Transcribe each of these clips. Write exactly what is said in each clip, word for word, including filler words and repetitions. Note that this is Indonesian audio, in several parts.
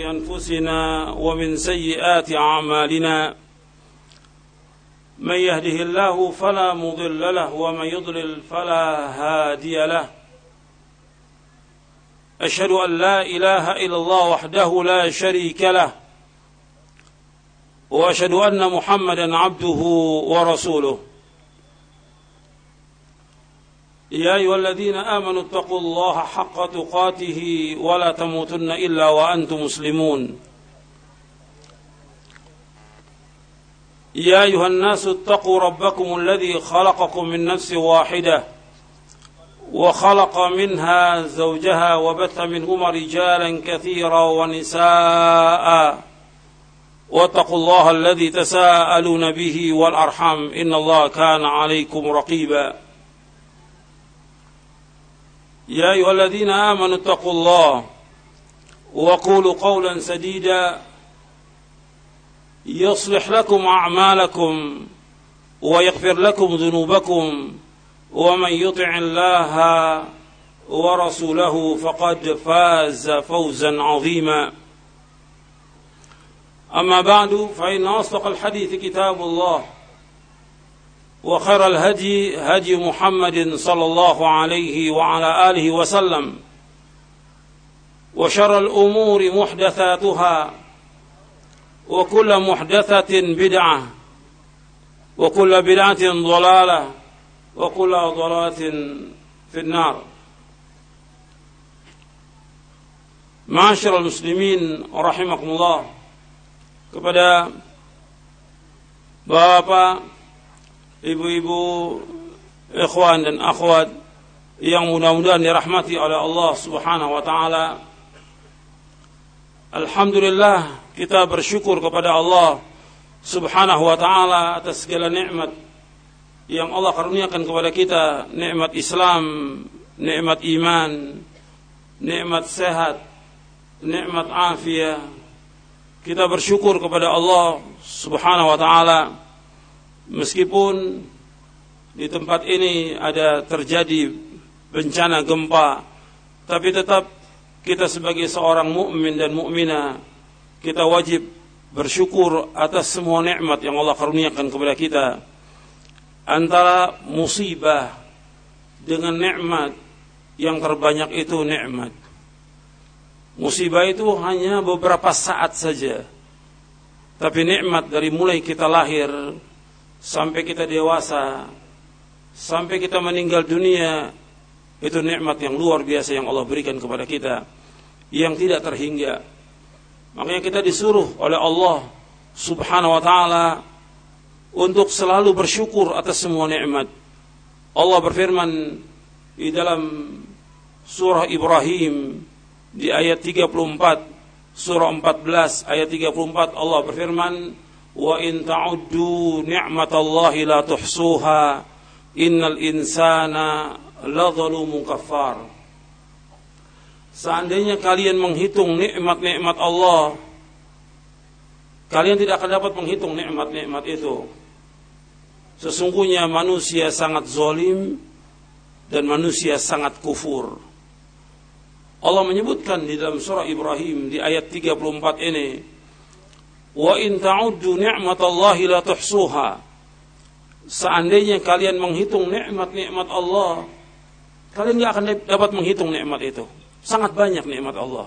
أنفسنا ومن سيئات أعمالنا من يهده الله فلا مضل له ومن يضلل فلا هادي له أشهد أن لا إله إلا الله وحده لا شريك له وأشهد أن محمدا عبده ورسوله يا أيها الذين آمنوا اتقوا الله حق تقاته ولا تموتن إلا وأنتم مسلمون يا أيها الناس اتقوا ربكم الذي خلقكم من نفس واحدة وخلق منها زوجها وبث منهما رجالا كثيرا ونساء واتقوا الله الذي تساءلون به والأرحام إن الله كان عليكم رقيبا يا أيها الذين آمنوا اتقوا الله وقولوا قولا سديدا يصلح لكم أعمالكم ويغفر لكم ذنوبكم ومن يطع الله ورسوله فقد فاز فوزا عظيما أما بعد فإن أصدق الحديث كتاب الله وخير الهدي هدي محمد صلى الله عليه وعلى آله وسلم وشر الأمور محدثاتها وكل محدثة بدعة وكل بدعة ضلالة وكل ضلالة في النار. Ma'asyiral muslimin rahimakumullah, kepada bapak, ibu-ibu, ikhwan dan akhwat yang mudah-mudahan dirahmati oleh Allah Subhanahu wa taala. Alhamdulillah, kita bersyukur kepada Allah Subhanahu wa taala atas segala nikmat yang Allah karuniakan kepada kita, nikmat Islam, nikmat iman, nikmat sehat, nikmat afiat. Kita bersyukur kepada Allah Subhanahu wa taala meskipun di tempat ini ada terjadi bencana gempa, tapi tetap kita sebagai seorang mukmin dan mukminah, kita wajib bersyukur atas semua nikmat yang Allah karuniakan kepada kita. Antara musibah dengan nikmat, yang terbanyak itu nikmat. Musibah itu hanya beberapa saat saja, tapi nikmat dari mulai kita lahir sampai kita dewasa, sampai kita meninggal dunia, itu nikmat yang luar biasa yang Allah berikan kepada kita, yang tidak terhingga. Makanya kita disuruh oleh Allah Subhanahu wa ta'ala untuk selalu bersyukur atas semua nikmat. Allah berfirman di dalam surah Ibrahim di ayat tiga puluh empat, surah empat belas ayat tiga puluh empat, Allah berfirman, wa in ta'uddu ni'matallahi la tuhsuha innal insana la zalumun kafar. Seandainya kalian menghitung nikmat-nikmat Allah, kalian tidak akan dapat menghitung nikmat-nikmat itu. Sesungguhnya manusia sangat zalim dan manusia sangat kufur. Allah menyebutkan di dalam surah Ibrahim di ayat tiga puluh empat ini, wa in ta'uddu ni'matallahi la tuhsuha. Seandainya kalian menghitung nikmat-nikmat Allah, kalian tidak akan dapat menghitung nikmat itu. Sangat banyak nikmat Allah.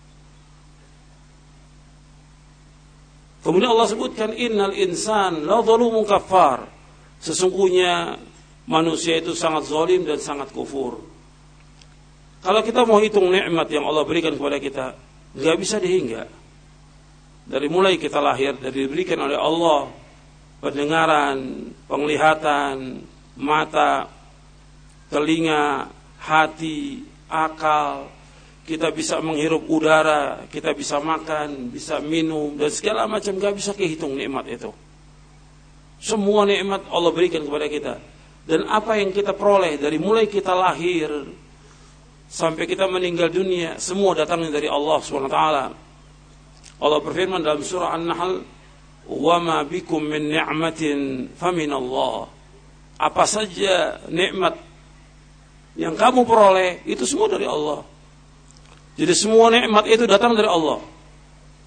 Kemudian Allah sebutkan, innal insan la zalumun kafar. Sesungguhnya manusia itu sangat zalim dan sangat kufur. Kalau kita mau hitung nikmat yang Allah berikan kepada kita, enggak bisa dihingga. Dari mulai kita lahir, dari diberikan oleh Allah pendengaran, penglihatan, mata, telinga, hati, akal, kita bisa menghirup udara, kita bisa makan, bisa minum, dan segala macam, gak bisa kehitung nikmat itu. Semua nikmat Allah berikan kepada kita. Dan apa yang kita peroleh dari mulai kita lahir sampai kita meninggal dunia, semua datangnya dari Allah subhanahu wa taala. Allah berfirman dalam surah An-Nahl, wa ma bikum min ni'matin faminallah. Apa saja nikmat yang kamu peroleh, itu semua dari Allah. Jadi semua nikmat itu datang dari Allah.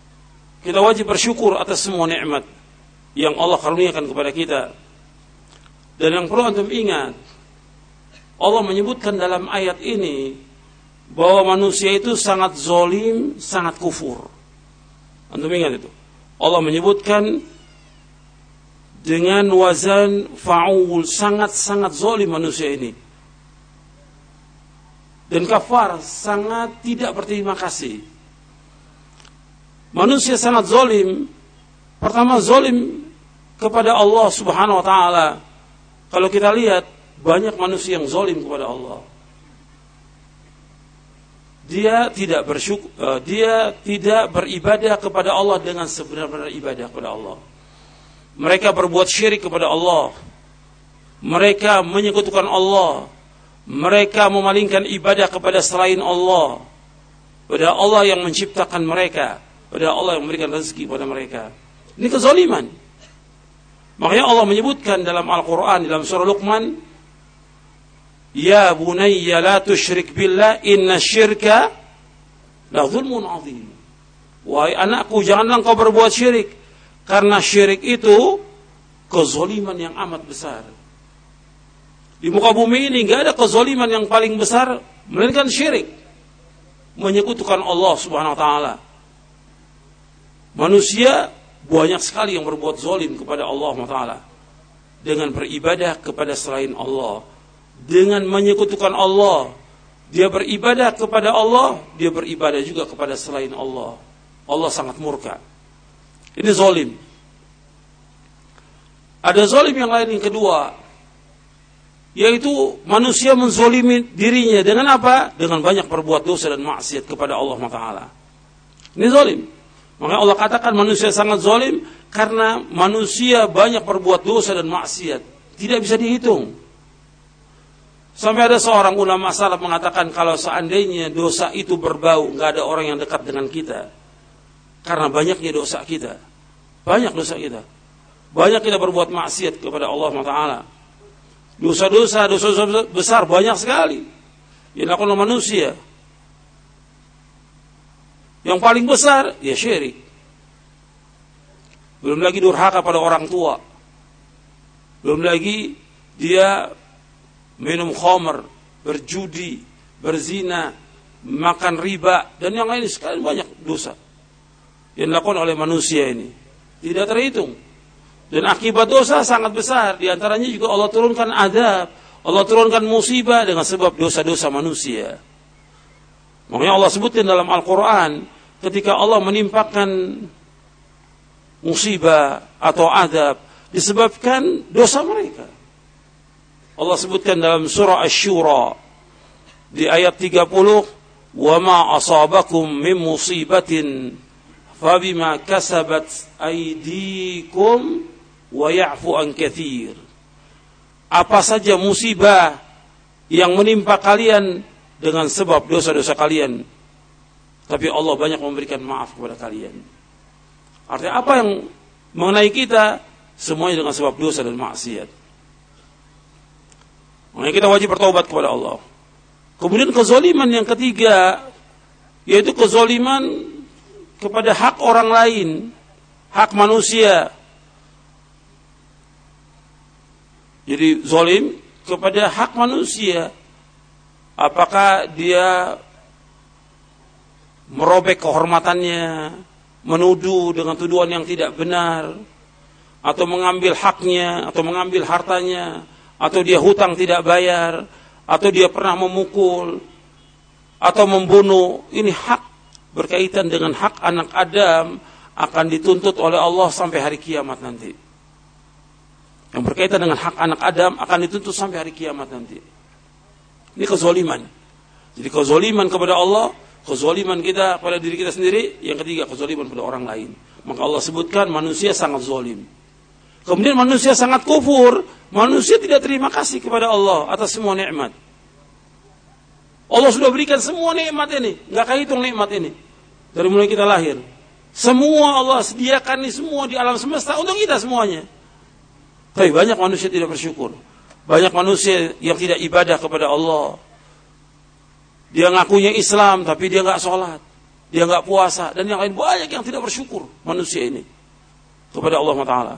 kita wajib bersyukur atas semua nikmat yang Allah karuniakan kepada kita. Dan yang perlu antum ingat, Allah menyebutkan dalam ayat ini bahwa manusia itu sangat zalim, sangat kufur. Antum ingat itu. Allah menyebutkan dengan wazan fa'ul, sangat-sangat zalim manusia ini. Dan kafar, sangat tidak berterima kasih. Manusia sangat zalim. Pertama, zalim kepada Allah Subhanahu wa taala. Kalau kita lihat, banyak manusia yang zalim kepada Allah. Dia tidak bersyukur, uh, dia tidak beribadah kepada Allah dengan sebenar-benar ibadah kepada Allah. Mereka berbuat syirik kepada Allah. Mereka menyekutukan Allah. Mereka memalingkan ibadah kepada selain Allah. Pada Allah yang menciptakan mereka, pada Allah yang memberikan rezeki kepada mereka. Ini kezaliman. Makanya Allah menyebutkan dalam Al-Quran, dalam surah Luqman, Ya bunayya la tusyrik billah inna syirka la zulmun azim. Wahai anakku, janganlah engkau berbuat syirik, karena syirik itu kezaliman yang amat besar. Di muka bumi ini enggak ada kezaliman yang paling besar melainkan syirik, menyekutukan Allah Subhanahu wa taala. Manusia banyak sekali yang berbuat zalim kepada Allah Subhanahu wa taala dengan beribadah kepada selain Allah, dengan menyekutukan Allah. Dia beribadah kepada Allah, dia beribadah juga kepada selain Allah. Allah sangat murka. Ini zalim. Ada zalim yang lain yang kedua, yaitu manusia menzalimi dirinya dengan apa? Dengan banyak berbuat dosa dan maksiat kepada Allah Subhanahu wa taala. Ini zalim. Makanya Allah katakan manusia sangat zalim karena manusia banyak berbuat dosa dan maksiat, tidak bisa dihitung. Sampai ada seorang ulama salaf mengatakan kalau seandainya dosa itu berbau, enggak ada orang yang dekat dengan kita. Karena banyaknya dosa kita. Banyak dosa kita. Banyak kita berbuat maksiat kepada Allah Subhanahu wa taala. Dosa-dosa, dosa-dosa besar banyak sekali yang dilakukan oleh manusia. Yang paling besar, ya syirik. Belum lagi durhaka pada orang tua. Belum lagi dia minum khamr, berjudi, berzina, makan riba, dan yang lain sekali banyak dosa yang dilakukan oleh manusia ini. Tidak terhitung. Dan akibat dosa sangat besar. Di antaranya juga Allah turunkan azab, Allah turunkan musibah dengan sebab dosa-dosa manusia. Makanya Allah sebutkan dalam Al-Quran, ketika Allah menimpakan musibah atau azab disebabkan dosa mereka. Allah sebutkan dalam surah Asy-Syura di ayat tiga puluh, "Wa ma asabakum min musibatin fabima kasabat aydikum wa ya'fu an katsir." Apa saja musibah yang menimpa kalian dengan sebab dosa-dosa kalian, tapi Allah banyak memberikan maaf kepada kalian. Artinya apa yang mengenai kita semuanya dengan sebab dosa dan maksiat. Makanya kita wajib bertaubat kepada Allah. Kemudian kezaliman yang ketiga, yaitu kezaliman kepada hak orang lain, hak manusia. Jadi zalim kepada hak manusia. Apakah dia merobek kehormatannya, menuduh dengan tuduhan yang tidak benar, atau mengambil haknya, atau mengambil hartanya, atau dia hutang tidak bayar, atau dia pernah memukul, atau membunuh. Ini hak berkaitan dengan hak anak Adam, akan dituntut oleh Allah sampai hari kiamat nanti. Yang berkaitan dengan hak anak Adam akan dituntut sampai hari kiamat nanti. Ini kezaliman. Jadi kezaliman kepada Allah, kezaliman kita pada diri kita sendiri. Yang ketiga, kezaliman pada orang lain. Maka Allah sebutkan manusia sangat zalim. Kemudian manusia sangat kufur. Manusia tidak terima kasih kepada Allah atas semua nikmat. Allah sudah berikan semua nikmat ini, enggak kehitung nikmat ini dari mulai kita lahir. Semua Allah sediakan ini semua di alam semesta untuk kita semuanya. Tapi banyak manusia tidak bersyukur. Banyak manusia yang tidak ibadah kepada Allah. Dia ngakunya Islam tapi dia enggak sholat. dia nggak puasa, dan yang lain banyak yang tidak bersyukur manusia ini kepada Allah Taala.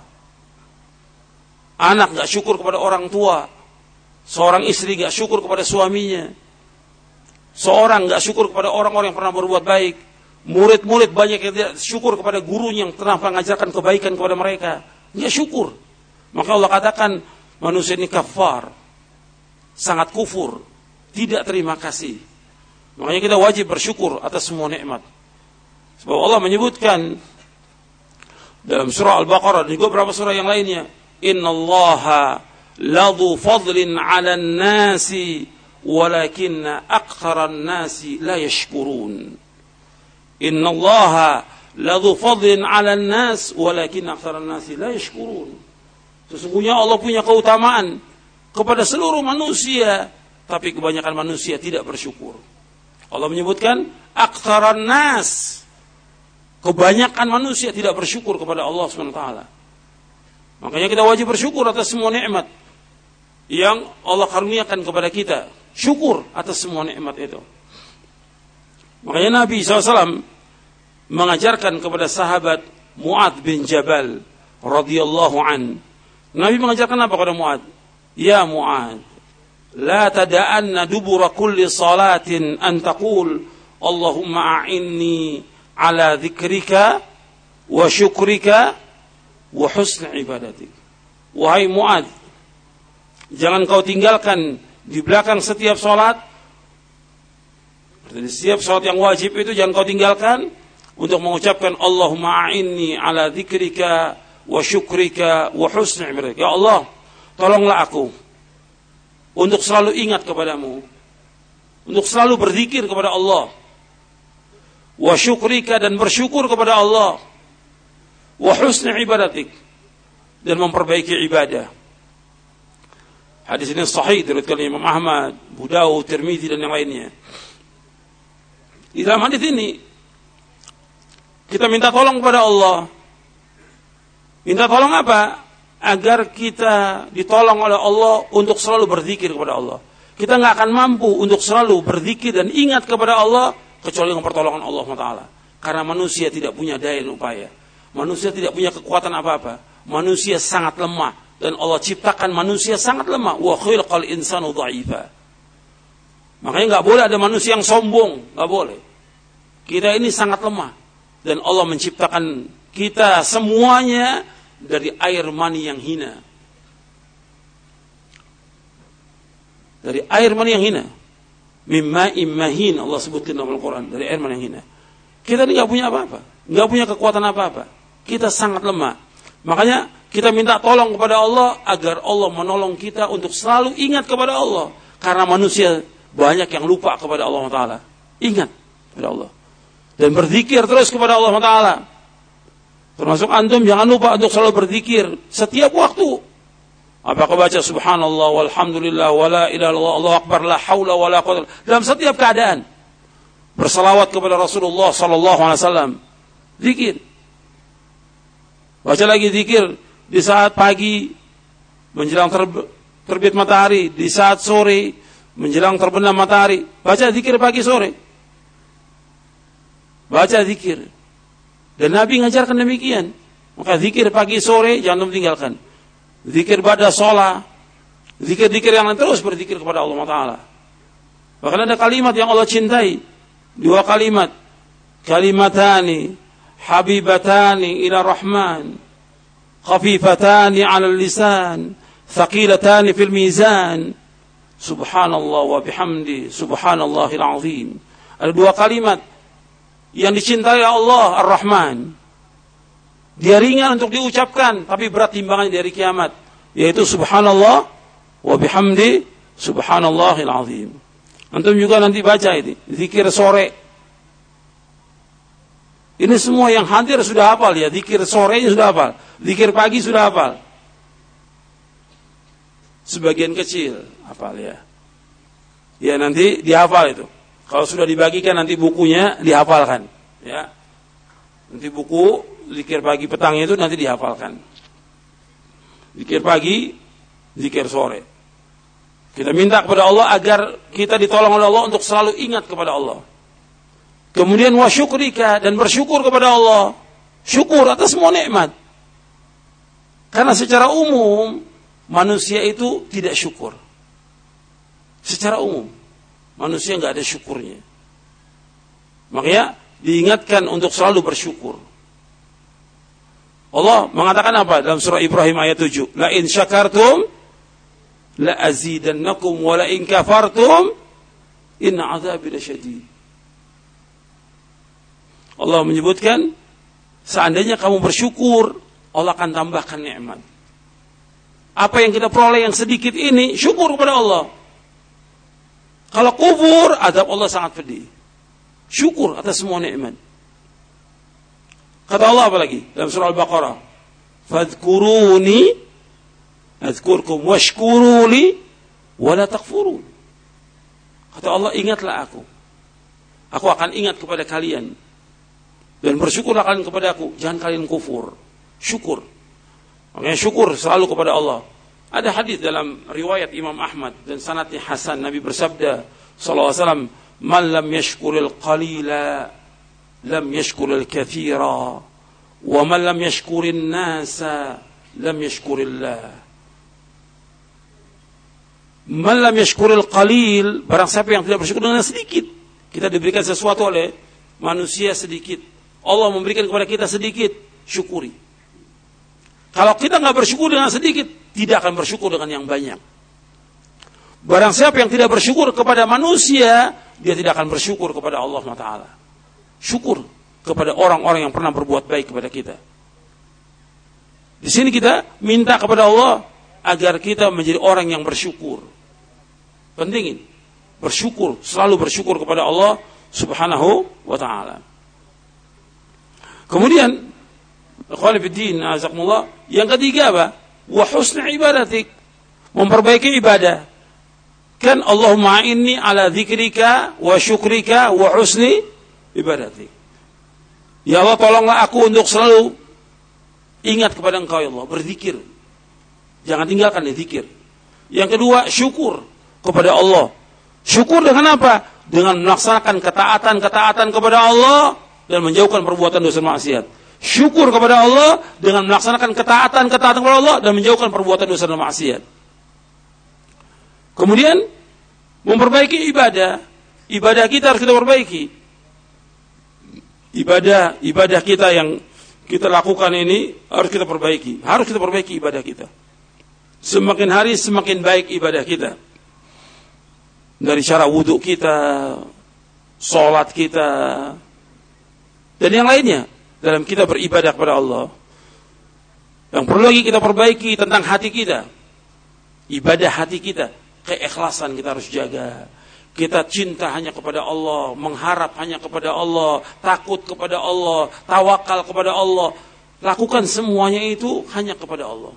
Anak nggak syukur kepada orang tua, seorang istri nggak syukur kepada suaminya, seorang nggak syukur kepada orang-orang yang pernah berbuat baik, murid-murid banyak yang tidak syukur kepada gurunya yang pernah mengajarkan kebaikan kepada mereka, nggak syukur. Maka Allah katakan manusia ini kafar, sangat kufur, tidak terima kasih. Makanya kita wajib bersyukur atas semua nikmat. Sebab Allah menyebutkan dalam surah Al-Baqarah dan juga beberapa surah yang lainnya, innallaha ladzu fadlin 'alan nasi walakinna aktsaran nasi la yashkurun. Innallaha ladzu fadlin 'alan nas walakinna aktsaran nasi la yashkurun. Sesungguhnya Allah punya keutamaan kepada seluruh manusia, tapi kebanyakan manusia tidak bersyukur. Allah menyebutkan aktsaran nas, kebanyakan manusia tidak bersyukur kepada Allah subhanahu wa taala. Makanya kita wajib bersyukur atas semua nikmat yang Allah karuniakan kepada kita. Syukur atas semua nikmat itu. Makanya Nabi shallallahu alaihi wasallam mengajarkan kepada sahabat Mu'adz bin Jabal radhiyallahu an. Nabi mengajarkan apa kepada Mu'adz? Ya Mu'adz, la tada'anna dubura kulli salatin an taqul Allahumma a'inni ala dzikrika wa syukrika wa husni ibadatik. Wahai Mu'adz, jangan kau tinggalkan di belakang setiap salat, berarti setiap salat yang wajib itu jangan kau tinggalkan untuk mengucapkan Allahumma a'inni ala dzikrika wa syukrika wa husni ibadatik. Ya Allah, tolonglah aku untuk selalu ingat kepadamu, untuk selalu berzikir kepada Allah, wa syukrika, dan bersyukur kepada Allah, wa husni ibadatik, dan memperbaiki ibadah. Hadis ini sahih diriwayatkan Imam Ahmad, Abu Dawud, Tirmidzi dan yang lainnya. Di dalam hadis ini kita minta tolong kepada Allah. Minta tolong apa? Agar kita ditolong oleh Allah untuk selalu berzikir kepada Allah. Kita nggak akan mampu untuk selalu berzikir dan ingat kepada Allah kecuali dengan pertolongan Allah Taala. Karena manusia tidak punya daya dan upaya. Manusia tidak punya kekuatan apa-apa. Manusia sangat lemah, dan Allah ciptakan manusia sangat lemah. Wa khilqal insanu dha'ifa. Makanya nggak boleh ada manusia yang sombong, nggak boleh. Kita ini sangat lemah, dan Allah menciptakan kita semuanya dari air mani yang hina. Dari air mani yang hina. Mimma immahin, Allah sebutkan dalam Al-Quran. Dari air mani yang hina. Kita ini gak punya apa-apa. Gak punya kekuatan apa-apa. Kita sangat lemah. Makanya kita minta tolong kepada Allah agar Allah menolong kita untuk selalu ingat kepada Allah. Karena manusia banyak yang lupa kepada Allah Taala. Ingat kepada Allah. Dan berzikir terus kepada Allah Taala. Termasuk antum jangan lupa untuk selalu berzikir setiap waktu. Apakah baca subhanallah walhamdulillah wala ilaha illallah Allahu akbar la haula wala quwwata, dalam setiap keadaan. Berselawat kepada Rasulullah sallallahu alaihi wasallam. Zikir. Baca lagi zikir di saat pagi menjelang terb- terbit matahari, di saat sore menjelang terbenam matahari. Baca zikir pagi sore. Baca zikir. Dan Nabi mengajarkan demikian. Maka zikir pagi sore jangan tinggalkan. Zikir ba'da shalah, zikir-zikir yang lain, terus berzikir kepada Allah Taala. Bahkan ada kalimat yang Allah cintai, dua kalimat, kalimatani habibatani ila rahman, khafifatani 'ala lisan, thaqilatani fil mizan, subhanallah wa bihamdi, subhanallahil azim. Ada dua kalimat yang dicintai Allah Ar-Rahman. Dia ringan untuk diucapkan, tapi berat timbangannya dari kiamat, yaitu subhanallah wa bihamdi, subhanallahil azim. Antum juga nanti baca ini, zikir sore. Ini semua yang hadir sudah hafal ya, zikir sorenya sudah hafal, zikir pagi sudah hafal. Sebagian kecil hafal ya. Ya nanti dihafal itu. Kalau sudah dibagikan nanti bukunya dihafalkan, ya. Nanti buku zikir pagi petangnya itu nanti dihafalkan. Zikir pagi, zikir sore. Kita minta kepada Allah agar kita ditolong oleh Allah untuk selalu ingat kepada Allah. Kemudian wa syukrika, dan bersyukur kepada Allah. Syukur atas semua nikmat. Karena secara umum manusia itu tidak syukur. Secara umum manusia enggak ada syukurnya. Makanya diingatkan untuk selalu bersyukur. Allah mengatakan apa dalam surah Ibrahim ayat tujuh? La in syakartum la azidannakum wa la in kafartum inna adzabi lasyadid. Allah menyebutkan seandainya kamu bersyukur, Allah akan tambahkan nikmat. Apa yang kita peroleh yang sedikit ini, syukur kepada Allah. Kalau kufur, azab Allah sangat pedih. Syukur atas semua nikmat. Kata Allah apa lagi dalam surah Al-Baqarah? Fadhkuruni azkurkum washkuruli wala takfurun. Kata Allah, ingatlah aku. Aku akan ingat kepada kalian. Dan bersyukurlah kalian kepada aku. Jangan kalian kufur. Syukur. Makanya syukur selalu kepada Allah. Ada hadis dalam riwayat Imam Ahmad dan sanadnya hasan. Nabi bersabda sallallahu alaihi wasallam, "Man lam yashkuril qalila lam yashkuril katsira, wa man lam yashkurin nasa lam yashkurillah." Man lam yashkuril qalil, barang siapa yang tidak bersyukur dengan sedikit. Kita diberikan sesuatu oleh manusia sedikit, Allah memberikan kepada kita sedikit, syukuri. Kalau kita nggak bersyukur dengan sedikit, tidak akan bersyukur dengan yang banyak. Barang siapa yang tidak bersyukur kepada manusia, dia tidak akan bersyukur kepada Allah subhanahu wa taala. Syukur kepada orang-orang yang pernah berbuat baik kepada kita. Di sini kita minta kepada Allah agar kita menjadi orang yang bersyukur. Pentingin bersyukur, selalu bersyukur kepada Allah subhanahu wa ta'ala. Kemudian Khalifuddin azakumullah, yang ketiga apa? Wa husni ibadatik, memperbaiki ibadah. Kan Allahumma inni ala dzikrika wa syukrika wa husni ibadatik. Ya Allah, tolonglah aku untuk selalu ingat kepada Engkau ya Allah, berzikir. Jangan tinggalkan zikir. Yang kedua, syukur kepada Allah. Syukur dengan apa? Dengan melaksanakan ketaatan-ketaatan kepada Allah dan menjauhkan perbuatan dosa maksiat. Syukur kepada Allah dengan melaksanakan ketaatan-ketaatan kepada Allah dan menjauhkan perbuatan dosa dan maksiat. Kemudian memperbaiki ibadah. Ibadah kita harus kita perbaiki. Ibadah ibadah kita yang kita lakukan ini harus kita perbaiki. Harus kita perbaiki ibadah kita. Semakin hari semakin baik ibadah kita. Dari cara wudhu kita, sholat kita, dan yang lainnya dalam kita beribadah kepada Allah. Yang perlu lagi kita perbaiki tentang hati kita. Ibadah hati kita, keikhlasan kita harus jaga. Kita cinta hanya kepada Allah, mengharap hanya kepada Allah, takut kepada Allah, tawakal kepada Allah. Lakukan semuanya itu hanya kepada Allah.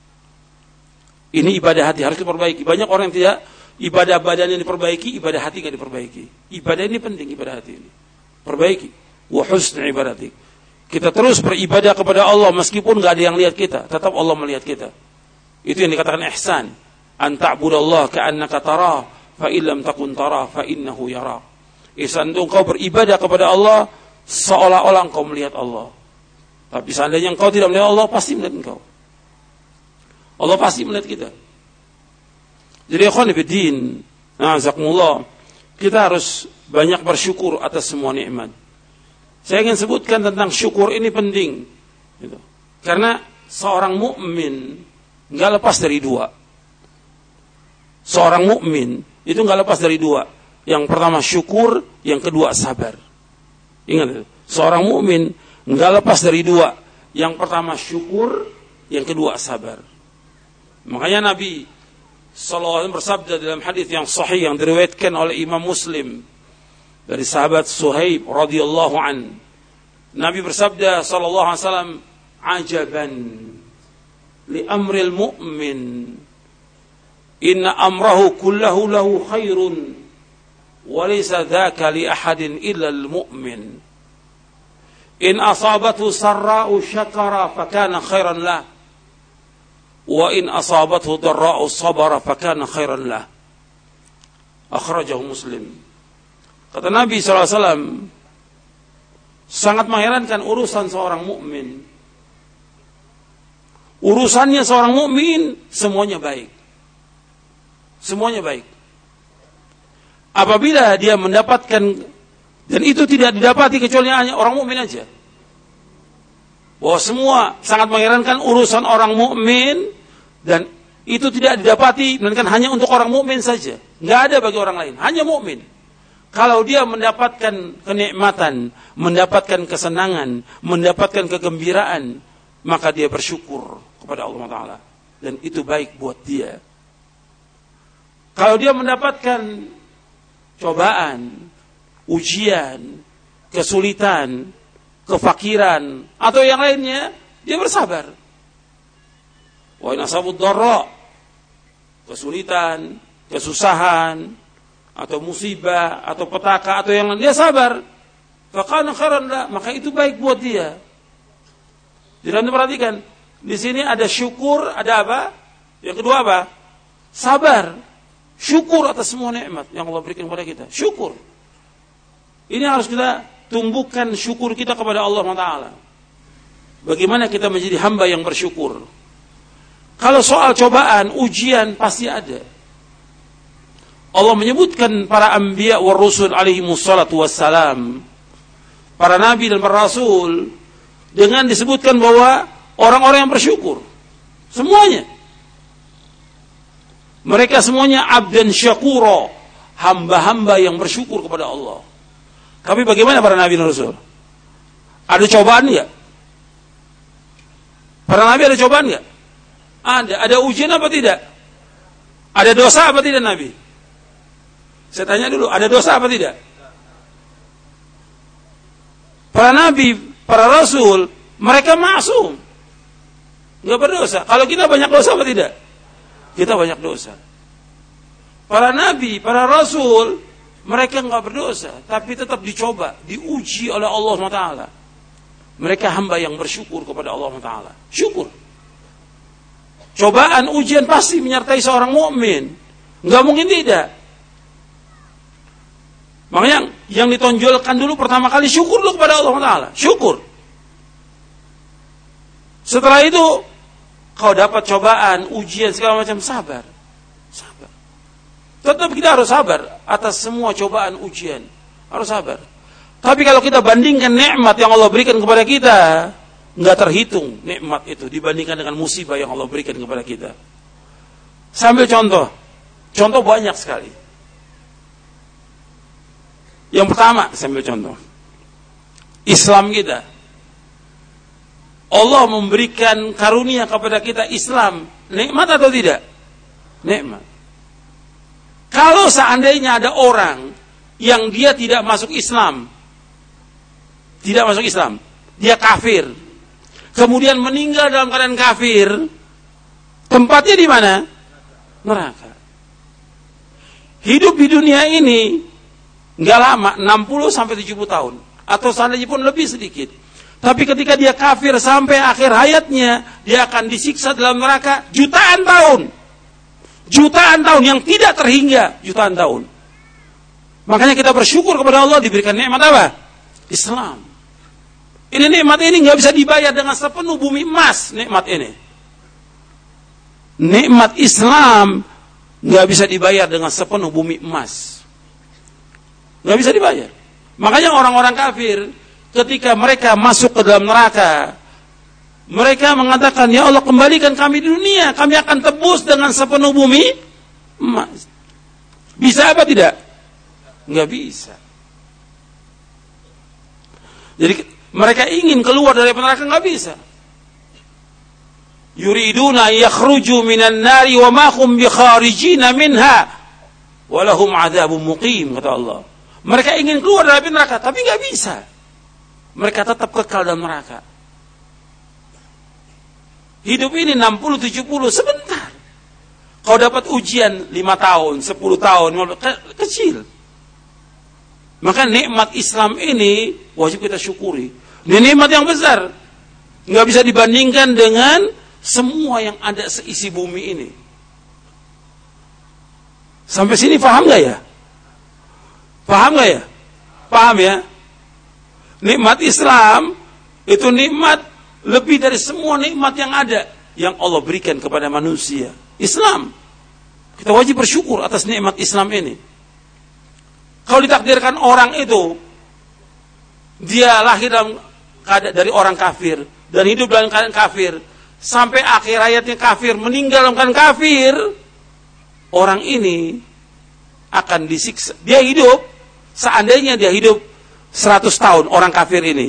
Ini ibadah hati harus diperbaiki. Banyak orang yang tidak, ibadah badannya diperbaiki, ibadah hati tidak diperbaiki. Ibadah ini penting, ibadah hati ini perbaiki. Wa husni ibadatik. Kita terus beribadah kepada Allah meskipun enggak ada yang lihat kita, tetap Allah melihat kita. Itu yang dikatakan ihsan. An ta'budallaha ka'annaka tarah, fa illam takun tarah fa innahu yara. Ihsan itu engkau beribadah kepada Allah seolah-olah engkau melihat Allah. Tapi seandainya engkau tidak melihat Allah, pasti melihat engkau. Allah pasti melihat kita. Jadi ikhwan fillah, azakumullah, kita harus banyak bersyukur atas semua nikmat. Saya ingin sebutkan tentang syukur ini penting, gitu. Karena seorang mukmin nggak lepas dari dua. Seorang mukmin itu nggak lepas dari dua. Yang pertama syukur, yang kedua sabar. Ingat, seorang mukmin nggak lepas dari dua. Yang pertama syukur, yang kedua sabar. Makanya Nabi sallallahu alaihi wasallam bersabda dalam hadis yang sahih yang diriwayatkan oleh Imam Muslim dari sahabat Suhaib radhiyallahu an. Nabi bersabda sallallahu alaihi wasallam, "Ajaban li amril mu'min, inna amrahu kullahu lahu khairun, wa laysa dzaka li ahadin illa al-mu'min. In asabathu sarra'u syakara fakana khairan lah, wa in asabathu dharra'u sabara fakana khairan lah." Akhrajahu Muslim. Kata Nabi sallallahu alaihi wasallam, sangat mengherankan urusan seorang mukmin. Urusannya seorang mukmin semuanya baik. Semuanya baik. Apabila dia mendapatkan, dan itu tidak didapati kecuali hanya orang mukmin aja. Bahwa semua sangat mengherankan urusan orang mukmin, dan itu tidak didapati melainkan hanya untuk orang mukmin saja. Enggak ada bagi orang lain, hanya mukmin. Kalau dia mendapatkan kenikmatan, mendapatkan kesenangan, mendapatkan kegembiraan, maka dia bersyukur kepada Allah Taala, dan itu baik buat dia. Kalau dia mendapatkan cobaan, ujian, kesulitan, kefakiran atau yang lainnya, dia bersabar. Wa in asabud dharra, kesulitan, kesusahan atau musibah atau petaka atau yang lain, dia sabar. Faqana khairan la, maka itu baik buat dia. Jadi Anda perhatikan, di sini ada syukur, ada apa? Yang kedua apa? Sabar. Syukur atas semua nikmat yang Allah berikan kepada kita. Syukur. Ini harus kita tumbuhkan syukur kita kepada Allah Taala. Bagaimana kita menjadi hamba yang bersyukur? Kalau soal cobaan, ujian pasti ada. Allah menyebutkan para anbiya wa rusul alaihi wassalatu wassalam, para nabi dan para rasul, dengan disebutkan bahwa orang-orang yang bersyukur semuanya, mereka semuanya abdan syakura, hamba-hamba yang bersyukur kepada Allah. Tapi bagaimana para nabi dan rasul? Ada cobaan enggak? Para nabi ada cobaan enggak? Ada. Ada ujian apa tidak? Ada dosa apa tidak nabi? Saya tanya dulu, ada dosa apa tidak? Para nabi, para rasul, mereka maksum, enggak berdosa. Kalau kita banyak dosa apa tidak? Kita banyak dosa. Para nabi, para rasul, mereka enggak berdosa, tapi tetap dicoba, diuji oleh Allah subhanahu wa taala. Mereka hamba yang bersyukur kepada Allah subhanahu wa taala. Syukur. Cobaan, ujian pasti menyertai seorang mukmin. Enggak mungkin tidak. Makanya yang ditonjolkan dulu pertama kali syukur dulu kepada Allah subhanahu wa taala. Syukur. Setelah itu kau dapat cobaan, ujian segala macam, sabar. Sabar. Tetap kita harus sabar atas semua cobaan, ujian. Harus sabar. Tapi kalau kita bandingkan nikmat yang Allah berikan kepada kita, enggak terhitung nikmat itu dibandingkan dengan musibah yang Allah berikan kepada kita. Sambil contoh. Contoh banyak sekali. Yang pertama, sambil contoh. Islam kita. Allah memberikan karunia kepada kita Islam. Nikmat atau tidak? Nikmat. Kalau seandainya ada orang yang dia tidak masuk Islam, tidak masuk Islam, dia kafir, kemudian meninggal dalam keadaan kafir, tempatnya di mana? Neraka. Hidup di dunia ini nggak lama, enam puluh sampai tujuh puluh tahun, atau seandainya pun lebih sedikit. Tapi ketika dia kafir sampai akhir hayatnya, dia akan disiksa dalam neraka jutaan tahun. Jutaan tahun yang tidak terhingga, jutaan tahun. Makanya kita bersyukur kepada Allah diberikan nikmat apa? Islam. Ini nikmat ini nggak bisa dibayar dengan sepenuh bumi emas. Nikmat ini, nikmat Islam nggak bisa dibayar dengan sepenuh bumi emas. Nggak bisa dibayar. Makanya orang-orang kafir ketika mereka masuk ke dalam neraka, mereka mengatakan, ya Allah, kembalikan kami di dunia, kami akan tebus dengan sepenuh bumi emas. Bisa apa tidak? Nggak bisa. Jadi mereka ingin keluar dari neraka, nggak bisa. Yuriduna yakhruju minan nari wa ma hum bikharijina minha wa lahum adzabun muqim, kata Allah. Mereka ingin keluar dari neraka, tapi nggak bisa. Mereka tetap kekal dalam neraka. Hidup ini enam puluh tujuh puluh sebentar. Kau dapat ujian lima tahun, sepuluh tahun, ke- kecil. Maka nikmat Islam ini wajib kita syukuri. Ini nikmat yang besar. Nggak bisa dibandingkan dengan semua yang ada seisi bumi ini. Sampai sini paham nggak ya? Paham nggak ya? Paham ya? Nikmat Islam itu nikmat lebih dari semua nikmat yang ada yang Allah berikan kepada manusia. Islam. Kita wajib bersyukur atas nikmat Islam ini. Kalau ditakdirkan orang itu dia lahir dalam keadaan dari orang kafir dan hidup dalam keadaan kafir sampai akhir hayatnya kafir, meninggal dalam keadaan kafir, orang ini akan disiksa. Dia hidup, seandainya dia hidup seratus tahun orang kafir ini,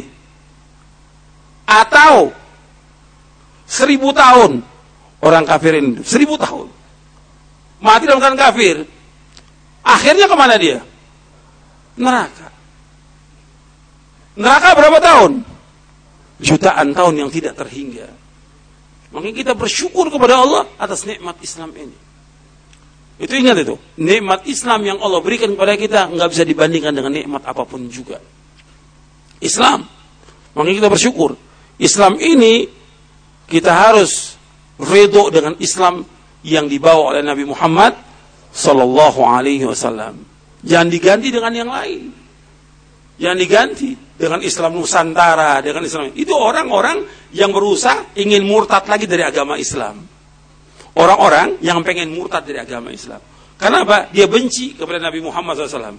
atau seribu tahun orang kafir ini, seribu tahun mati dalam keadaan kafir, akhirnya kemana dia? Neraka. Neraka berapa tahun? Jutaan tahun yang tidak terhingga. Makanya kita bersyukur kepada Allah atas nikmat Islam ini. Itu ingat itu, nikmat Islam yang Allah berikan kepada kita nggak bisa dibandingkan dengan nikmat apapun juga. Islam. Makanya kita bersyukur. Islam ini kita harus ridho dengan Islam yang dibawa oleh Nabi Muhammad sallallahu alaihi wasallam. Jangan diganti dengan yang lain. Jangan diganti dengan Islam Nusantara, dengan Islam. Itu orang-orang yang berusaha ingin murtad lagi dari agama Islam. Orang-orang yang pengen murtad dari agama Islam. Karena apa? Dia benci kepada Nabi Muhammad sallallahu alaihi wasallam.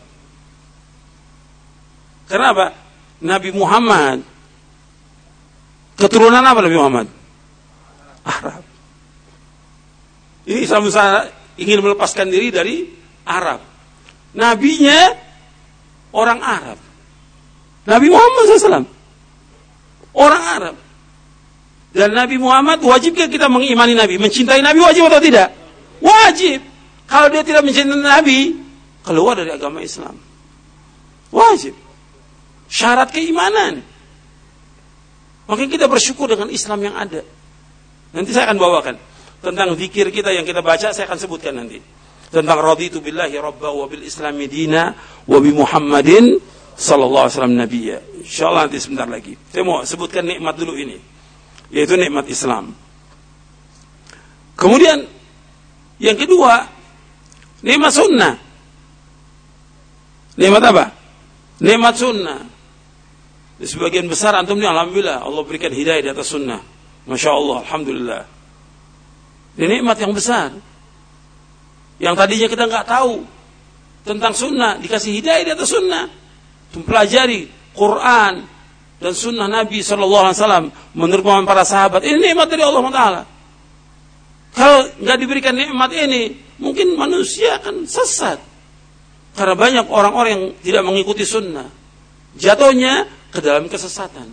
Karena apa? Nabi Muhammad keturunan apa Nabi Muhammad? Arab. Ini Islam Nusantara ingin melepaskan diri dari Arab. Nabinya orang Arab. Nabi Muhammad sallallahu alaihi wasallam orang Arab. Dan Nabi Muhammad, wajibkah kita mengimani Nabi? Mencintai Nabi wajib atau tidak? Wajib. Kalau dia tidak mencintai Nabi, keluar dari agama Islam. Wajib. Syarat keimanan. Makanya kita bersyukur dengan Islam yang ada. Nanti saya akan bawakan tentang zikir kita yang kita baca, saya akan sebutkan nanti. Tentang raditu billahi rabba wa bil islami dina wa bi Muhammadin sallallahu alaihi wasallam nabiyya. Insyaallah nanti sebentar lagi. Saya mau sebutkan nikmat dulu ini, yaitu nikmat Islam. Kemudian yang kedua, nikmat sunnah. Nikmat apa? Nikmat sunnah. Di sebagian besar antum ini alhamdulillah Allah berikan hidayah di atas sunnah. Masya Allah, alhamdulillah. Ini nikmat yang besar. Yang tadinya kita nggak tahu tentang sunnah, dikasih hidayah di atas sunnah. Mempelajari Quran dan sunnah Nabi Sallallahu Alaihi Wasallam menurut pemahaman para sahabat. Ini nikmat dari Allah Taala. Kalau nggak diberikan nikmat ini, mungkin manusia akan sesat. Karena banyak orang-orang yang tidak mengikuti sunnah, jatuhnya ke dalam kesesatan.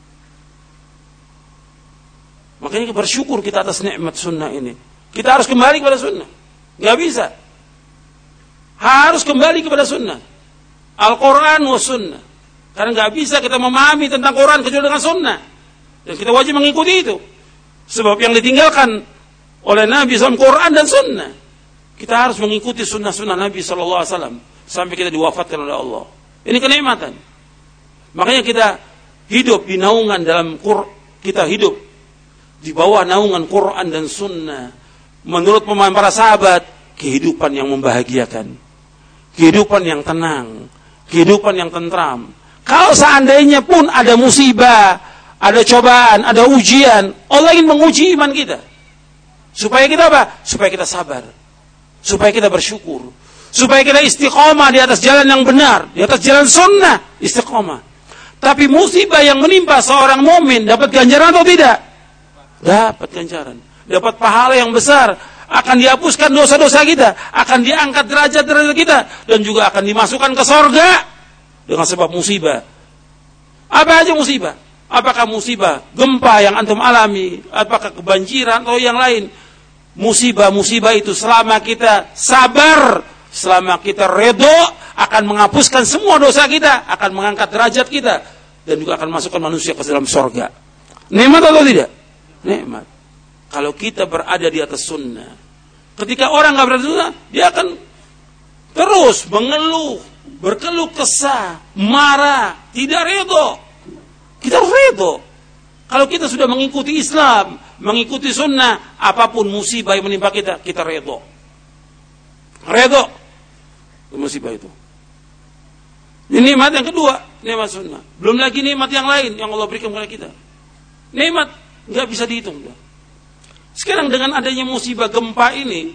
Makanya bersyukur kita atas nikmat sunnah ini. Kita harus kembali kepada sunnah. Nggak bisa. Harus kembali kepada sunnah. Al-Quran wa sunnah. Karena nggak bisa kita memahami tentang Quran kecuali dengan sunnah. Dan kita wajib mengikuti itu. Sebab yang ditinggalkan oleh Nabi shallallahu alaihi wasallam Quran dan sunnah. Kita harus mengikuti sunnah-sunnah Nabi shallallahu alaihi wasallam sampai kita diwafatkan oleh Allah. Ini kenikmatan. Makanya kita hidup di naungan dalam Quran. Kita hidup di bawah naungan Quran dan sunnah. Menurut pemahaman para sahabat, kehidupan yang membahagiakan, kehidupan yang tenang, kehidupan yang tentram. Kalau seandainya pun ada musibah, ada cobaan, ada ujian, Allah ingin menguji iman kita. Supaya kita apa? Supaya kita sabar. Supaya kita bersyukur. Supaya kita istiqomah di atas jalan yang benar, di atas jalan sunnah, istiqomah. Tapi musibah yang menimpa seorang mukmin dapat ganjaran atau tidak? Dapat ganjaran. Dapat pahala yang besar, akan dihapuskan dosa-dosa kita, akan diangkat derajat-derajat kita, dan juga akan dimasukkan ke sorga dengan sebab musibah. Apa aja musibah? Apakah musibah gempa yang antum alami, apakah kebanjiran atau yang lain? Musibah-musibah itu selama kita sabar, selama kita redho, akan menghapuskan semua dosa kita, akan mengangkat derajat kita, dan juga akan masukkan manusia ke dalam sorga. Nikmat atau tidak? Nikmat. Kalau kita berada di atas sunnah. Ketika orang nggak berada di sunnah, dia akan terus mengeluh, berkeluh kesah, marah, tidak ridho. Kita harus ridho. Kalau kita sudah mengikuti Islam, mengikuti sunnah, apapun musibah yang menimpa kita, kita ridho. Ridho musibah itu. Ini nikmat yang kedua, nikmat sunnah. Belum lagi nikmat yang lain yang Allah berikan kepada kita. Nikmat nggak bisa dihitung. Sekarang dengan adanya musibah gempa ini,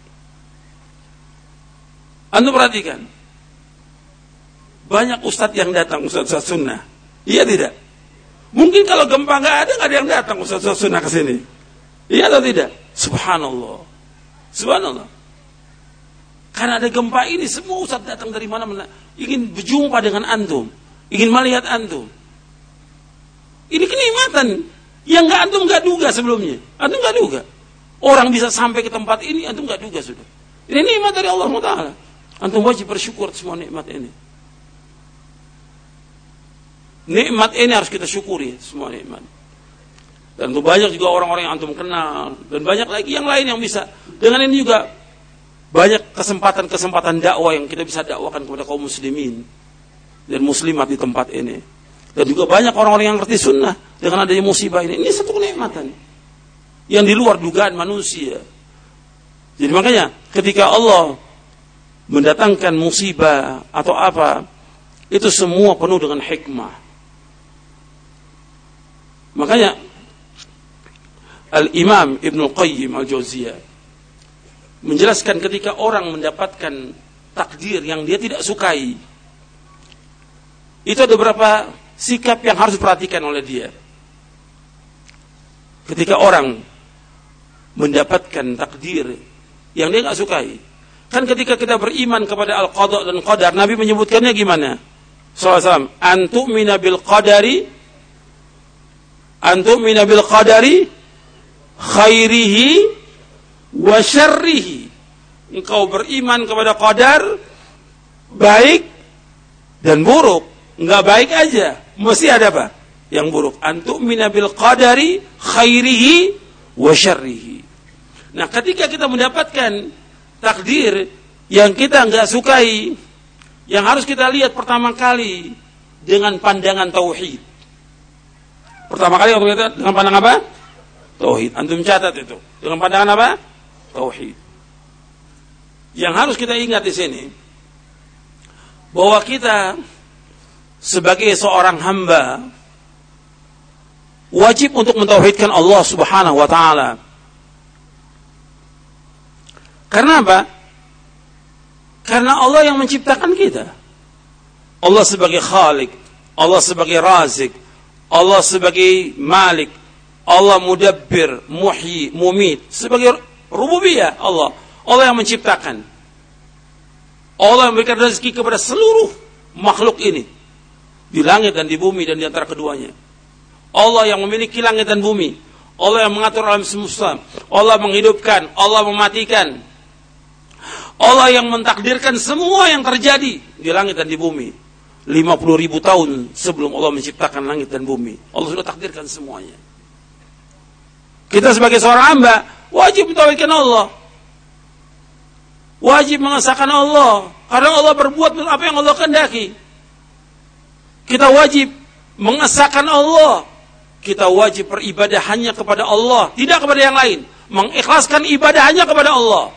Anda perhatikan, banyak ustadz yang datang, ustadz-ustadz sunnah. Iya tidak? Mungkin kalau gempa nggak ada, nggak ada yang datang ustadz-ustadz sunnah ke sini. Iya atau tidak? Subhanallah. Subhanallah. Karena ada gempa ini, semua ustadz datang dari mana-mana, ingin berjumpa dengan antum, ingin melihat antum. Ini kenikmatan yang nggak antum nggak duga sebelumnya. Antum nggak duga. Orang bisa sampai ke tempat ini, antum nggak duga sudah. Ini nikmat dari Allah Taala. Antum wajib bersyukur semua nikmat ini. Nikmat ini harus kita syukuri, semua nikmat. Dan itu banyak juga orang-orang yang antum kenal, dan banyak lagi yang lain yang bisa. Dengan ini juga banyak kesempatan-kesempatan dakwah yang kita bisa dakwakan kepada kaum muslimin dan muslimat di tempat ini. Dan juga banyak orang-orang yang ngerti sunnah dengan adanya musibah ini. Ini satu kenikmatan yang di luar dugaan manusia. Jadi makanya ketika Allah mendatangkan musibah atau apa, itu semua penuh dengan hikmah. Makanya Al-Imam Ibnu Qayyim Al-Jauziyah menjelaskan ketika orang mendapatkan takdir yang dia tidak sukai, itu ada beberapa sikap yang harus diperhatikan oleh dia. Ketika orang mendapatkan takdir yang dia nggak sukai, kan ketika kita beriman kepada al-qada dan qadar, Nabi menyebutkannya gimana? sallallahu alaihi wasallam, antu'mina bil qadari antu'mina bil qadari khairihi wa syarrihi. Engkau beriman kepada qadar baik dan buruk. Enggak baik aja, mesti ada apa? Yang buruk. Antu'mina bil qadari khairihi wa syarrihi. Nah, ketika kita mendapatkan takdir yang kita enggak sukai, yang harus kita lihat pertama kali dengan pandangan tauhid. Pertama kali kita dengan pandangan apa? Tauhid. Antum catat itu. Dengan pandangan apa? Tauhid. Yang harus kita ingat di sini, bahwa kita sebagai seorang hamba wajib untuk mentauhidkan Allah Subhanahu wa taala. Karena apa? Karena Allah yang menciptakan kita. Allah sebagai Khalik, Allah sebagai Razik, Allah sebagai Malik, Allah Mudabbir, Muhyi, Mumit, sebagai rububiyah Allah. Allah yang menciptakan. Allah yang memberikan rezeki kepada seluruh makhluk ini, di langit dan di bumi dan di antara keduanya. Allah yang memiliki langit dan bumi. Allah yang mengatur alam semesta. Allah menghidupkan, Allah mematikan. Allah yang mentakdirkan semua yang terjadi di langit dan di bumi. lima puluh ribu tahun sebelum Allah menciptakan langit dan bumi, Allah sudah takdirkan semuanya. Kita sebagai seorang hamba wajib mentauhidkan Allah, wajib mengesahkan Allah, karena Allah berbuat apa yang Allah kehendaki. Kita wajib mengesahkan Allah, kita wajib beribadah hanya kepada Allah, tidak kepada yang lain, mengikhlaskan ibadah hanya kepada Allah,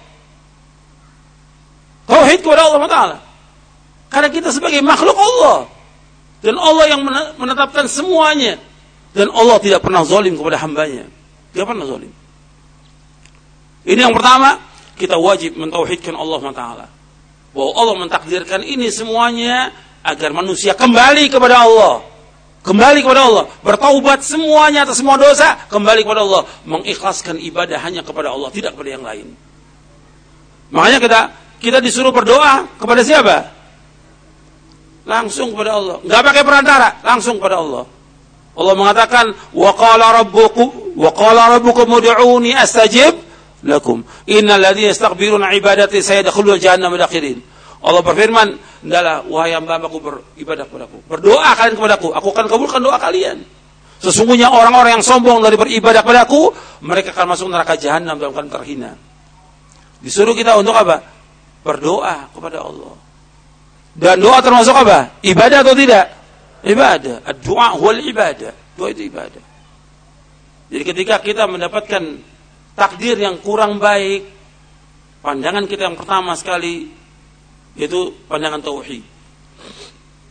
tauhid kepada Allah Taala. Karena kita sebagai makhluk Allah, dan Allah yang menetapkan semuanya, dan Allah tidak pernah zalim kepada hambanya. Tidak pernah zalim. Ini yang pertama, kita wajib mentauhidkan Allah Taala, bahwa Allah mentakdirkan ini semuanya agar manusia kembali kepada Allah, kembali kepada Allah, bertaubat semuanya atas semua dosa, kembali kepada Allah, mengikhlaskan ibadah hanya kepada Allah, tidak kepada yang lain. Makanya kita kita disuruh berdoa kepada siapa? Langsung kepada Allah, nggak pakai perantara, langsung kepada Allah. Allah mengatakan, wa qala rabbukum wa qala rabbukum ud'uuni astajib lakum innal ladzina yastakbiruna ibadati sayadkhuluna jahannama dakhirin. Allah berfirman, "Hendaklah wahai hamba-hambaku beribadah kepadaku, berdoa kalian kepadaku, aku akan kabulkan doa kalian. Sesungguhnya orang-orang yang sombong dari beribadah kepadaku, mereka akan masuk neraka jahanam dalam keadaan terhina." Disuruh kita untuk apa? Berdoa kepada Allah. Dan doa termasuk apa? Ibadah atau tidak? Ibadah. Ad-du'a huwal ibadah. Doa itu ibadah. Jadi ketika kita mendapatkan takdir yang kurang baik, pandangan kita yang pertama sekali yaitu pandangan tauhid.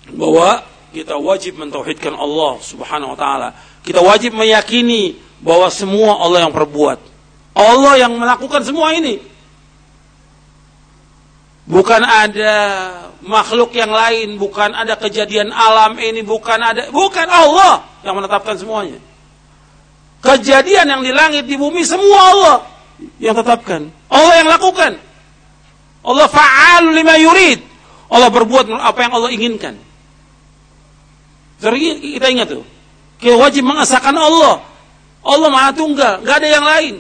bahwa kita wajib mentauhidkan Allah Subhanahu wa taala. Kita wajib meyakini bahwa semua Allah yang perbuat. Allah yang melakukan semua ini. Bukan ada makhluk yang lain, bukan ada kejadian alam ini, bukan ada bukan Allah yang menetapkan semuanya. Kejadian yang di langit, di bumi, semua Allah yang tetapkan. Allah yang lakukan. Allah fa'al lima yurid. Allah berbuat apa yang Allah inginkan. Jadi kita ingat tuh. Kita wajib mengesahkan Allah. Allah Maha Tunggal, enggak ada yang lain.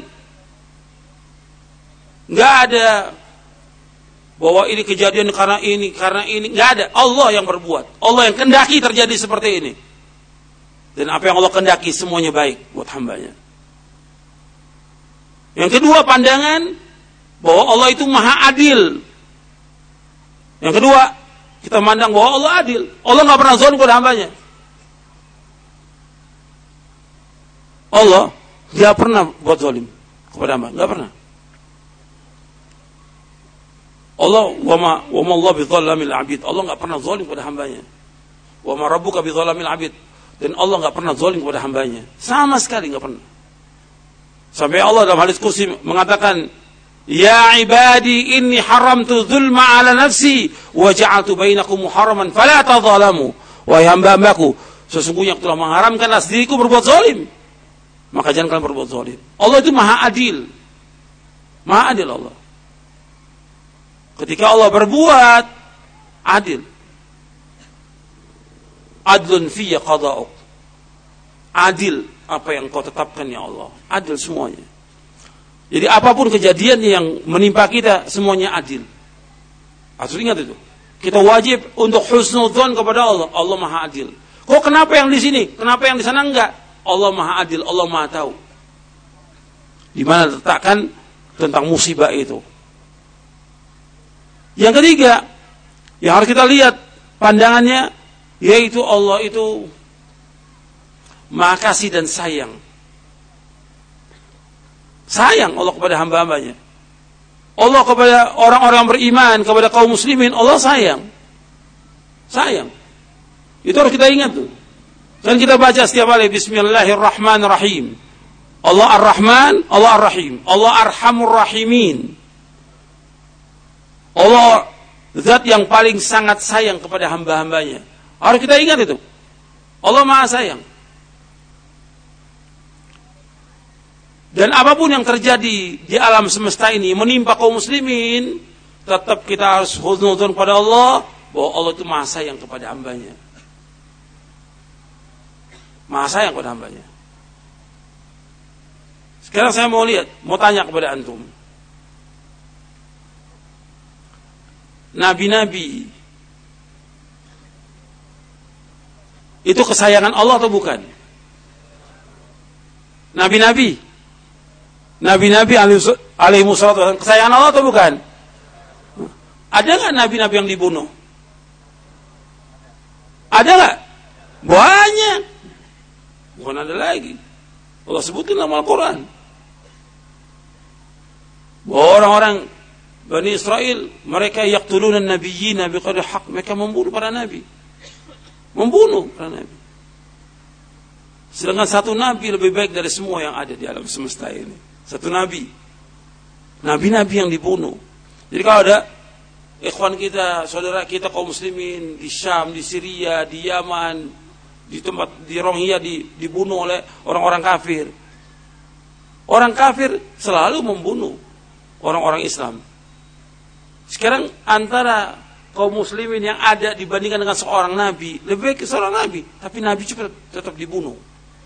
Enggak ada bahwa ini kejadian karena ini, karena ini, enggak ada. Allah yang berbuat. Allah yang kehendaki terjadi seperti ini. Dan apa yang Allah kehendaki semuanya baik buat hambanya. Yang kedua, pandangan bahwa Allah itu Maha Adil. Yang kedua, kita memandang bahwa Allah adil. Allah enggak pernah zalim kepada hambanya. Allah enggak pernah buat zalim kepada hamba, enggak pernah. Allah wa ma wa ma Allah bidzallamil 'abid. Allah enggak pernah zalim kepada hambanya. Wa ma rabbuka bidzallamil 'abid. Dan Allah enggak pernah zalim kepada hambanya. Sama sekali enggak pernah. Sampai Allah dalam hadis qudsi mengatakan, "Ya ibadi inni haramtu dzulma 'ala nafsi wa ja'altu bainakum muharraman fala tadzalamu." Wahai hamba-hambaku, sesungguhnya aku telah mengharamkan atas diriku berbuat zalim. Maka jangan kalian berbuat zalim. Allah itu Maha Adil. Maha Adil Allah. Ketika Allah berbuat adil. Adlun fiyya qada'uk. Adil apa yang kau tetapkan ya Allah. Adil semuanya. Jadi apapun kejadian yang menimpa kita semuanya adil. Harus ingat itu. Kita wajib untuk husnudzon kepada Allah. Allah Maha Adil. Kok kenapa yang di sini? Kenapa yang di sana enggak? Allah Maha Adil, Allah Maha tahu. Di mana letakkan tentang musibah itu. Yang ketiga, yang harus kita lihat pandangannya, yaitu Allah itu Maha kasih dan sayang. Sayang Allah kepada hamba-hambanya. Allah kepada orang-orang beriman, kepada kaum muslimin, Allah sayang. Sayang. Itu harus kita ingat tuh. Dan kita baca setiap kali Bismillahirrahmanirrahim. Allah Ar-Rahman, Allah Ar-Rahim. Allah Arhamur Rahimin. Allah zat yang paling sangat sayang kepada hamba-hambanya. Harus kita ingat itu. Allah Maha sayang. Dan apapun yang terjadi di alam semesta ini menimpa kaum muslimin, tetap kita harus husnudzon kepada Allah bahwa Allah itu Maha sayang kepada hambanya. Maha sayang kepada hambanya. Sekarang saya mau lihat, mau tanya kepada antum. Nabi-nabi itu kesayangan Allah atau bukan? Nabi-nabi, Nabi-nabi alaihi wassalatu kesayangan Allah atau bukan? Ada nggak nabi-nabi yang dibunuh? Ada nggak? Banyak. Bukan ada lagi. Allah sebutkan dalam Al-Quran. Bahwa orang-orang Bani Israel, mereka yaqtuluna an-nabiyyina biqadri haqq, mereka membunuh para nabi. Membunuh para nabi. Sedangkan satu nabi lebih baik dari semua yang ada di alam semesta ini. Satu nabi. Nabi-nabi yang dibunuh. Jadi kalau ada ikhwan kita, saudara kita kaum muslimin di Syam, di Syria, di Yaman, di tempat di Rohingya dibunuh oleh orang-orang kafir. Orang kafir selalu membunuh orang-orang Islam. Sekarang antara kaum muslimin yang ada dibandingkan dengan seorang nabi, lebih baik seorang nabi, tapi nabi juga tetap dibunuh.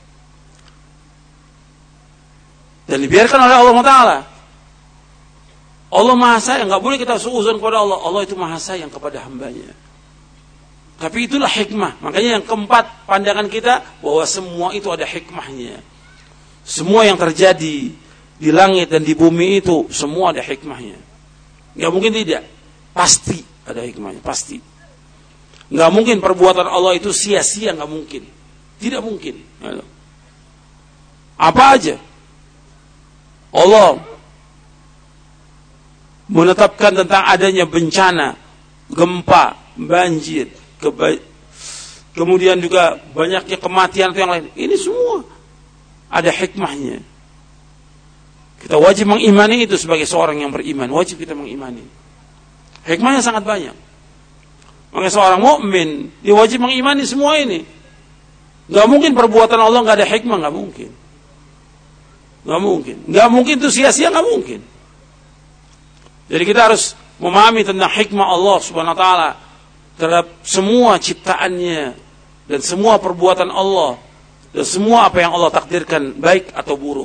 Dan dibiarkan oleh Allah Taala. Allah Maha sayang, enggak boleh kita suuzon kepada Allah. Allah itu Maha sayang kepada hambanya. Tapi itulah hikmah. Makanya yang keempat, pandangan kita bahwa semua itu ada hikmahnya. Semua yang terjadi di langit dan di bumi itu semua ada hikmahnya. Enggak mungkin tidak. Pasti ada hikmahnya, pasti. Enggak mungkin perbuatan Allah itu sia-sia, enggak mungkin. Tidak mungkin. Apa aja Allah menetapkan tentang adanya bencana, gempa, banjir, keba- kemudian juga banyaknya kematian atau yang lain. Ini semua ada hikmahnya. Kita wajib mengimani itu sebagai seorang yang beriman. Wajib kita mengimani. Hikmahnya sangat banyak. Maka seorang mukmin dia wajib mengimani semua ini. Gak mungkin perbuatan Allah gak ada hikmah, gak mungkin. Gak mungkin. Gak mungkin itu sia-sia, gak mungkin. Jadi kita harus memahami tentang hikmah Allah Subhanahu wa taala terhadap semua ciptaannya dan semua perbuatan Allah dan semua apa yang Allah takdirkan baik atau buruk.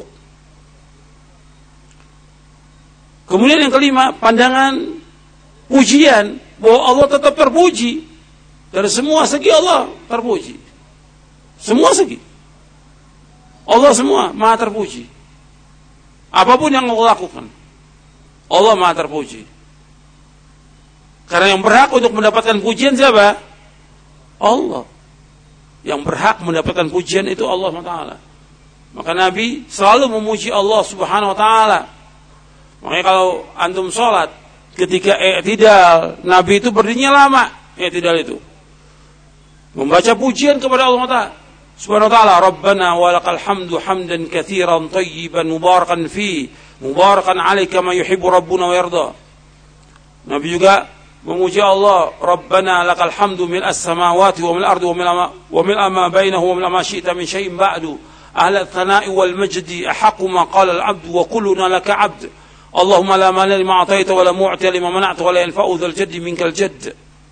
Kemudian yang kelima, pandangan pujian bahwa Allah tetap terpuji. Dari semua segi Allah terpuji. Semua segi. Allah semua maha terpuji. Apapun yang Allah lakukan, Allah maha terpuji. Karena yang berhak untuk mendapatkan pujian siapa? Allah. Yang berhak mendapatkan pujian itu Allah subhanahu wa taala. Maka Nabi selalu memuji Allah subhanahu wa taala. Makanya kalau antum sholat, ketika i'tidal, Nabi itu berdirinya lama, i'tidal itu. Membaca pujian kepada Allah subhanahu wa ta'ala. Rabbana walakal hamdu hamdan kathiran tayyiban mubarakan fi, mubarakan alaika ma yuhibbu rabbuna wa yarda. Nabi juga memuji Allah, Rabbana lakal hamdu mil as-samawati wa mil ardi wa mil ma bainahu wa mil ma syi'ta min syai'in ba'du. Ahla thana'i wal majdi ahaqqu ma qala al-'abdu wa kulluna laka 'abd. Allahumma la mani lima a'taita wa la mu'ti lima mana'ta wa la yanfa'u dzal jaddi minkal jadd.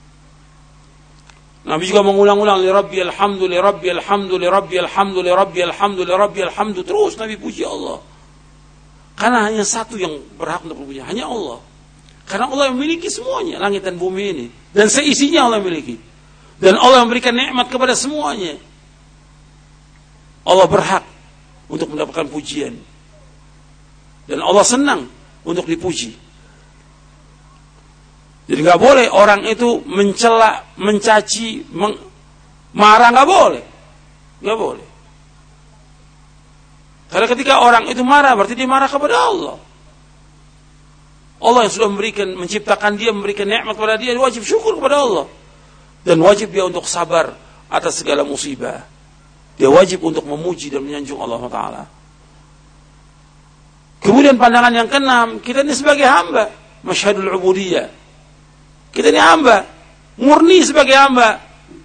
Nabi juga mengulang-ulang li rabbil hamdu li rabbil hamdu li rabbil hamdu li rabbil hamdu li rabbil hamdu. Terus Nabi puji Allah. Karena hanya satu yang berhak untuk puji, hanya Allah. Karena Allah yang memiliki semuanya, langit dan bumi ini, dan seisinya Allah memiliki. Dan Allah memberikan nikmat kepada semuanya. Allah berhak untuk mendapatkan pujian. Dan Allah senang untuk dipuji. Jadi nggak boleh orang itu mencela, mencaci, meng, marah, nggak boleh, nggak boleh. Karena ketika orang itu marah, berarti dia marah kepada Allah. Allah yang sudah memberikan, menciptakan dia, memberikan nikmat kepada dia, dia wajib syukur kepada Allah. Dan wajib dia untuk sabar atas segala musibah. Dia wajib untuk memuji dan menyanjung Allah Taala. Kemudian pandangan yang keenam, kita ini sebagai hamba, masyhadul ubudiyah. Kita ini hamba, murni sebagai hamba.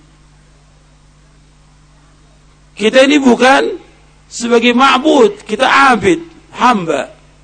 Kita ini bukan sebagai ma'bud, kita abid, hamba.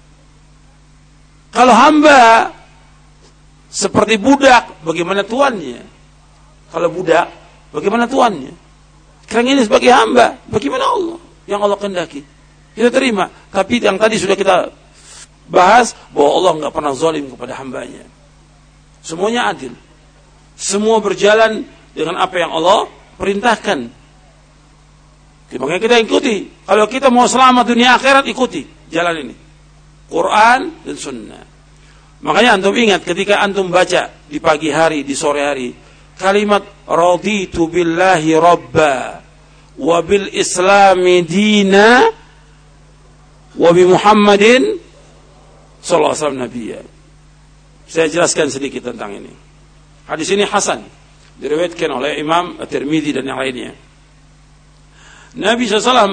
Kalau hamba seperti budak, bagaimana tuannya? Kalau budak, bagaimana tuannya? Sekarang ini sebagai hamba, bagaimana Allah? Yang Allah kehendaki, kita terima. Tapi yang tadi sudah kita bahas, bahwa Allah enggak pernah zalim kepada hambanya. Semuanya adil. Semua berjalan dengan apa yang Allah perintahkan. Makanya kita ikuti. Kalau kita mau selamat dunia akhirat, ikuti jalan ini, Quran dan Sunnah. Makanya antum ingat ketika antum baca di pagi hari, di sore hari, kalimat raditu billahi rabba wa bil islami dina wa bi Muhammadin sallallahu alaihi wasallam nabiyya. Saya jelaskan sedikit tentang ini. Hadis ini hasan, diriwayatkan oleh Imam At-Tirmidzi dan yang lainnya. Nabi sallallahu alaihi wasallam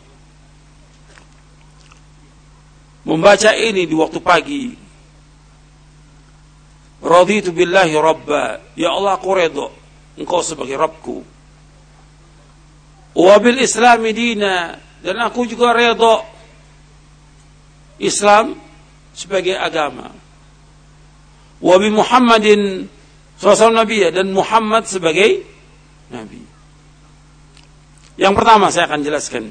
membaca ini di waktu pagi. Raditu billahi rabba, ya Allah aku redha engkau sebagai Rabbku. Wa bil islami dina, dan aku juga redha Islam sebagai agama. Wa bi Muhammadin sallallahu alaihi wasallam nabiyya, dan Muhammad sebagai nabi. Yang pertama saya akan jelaskan.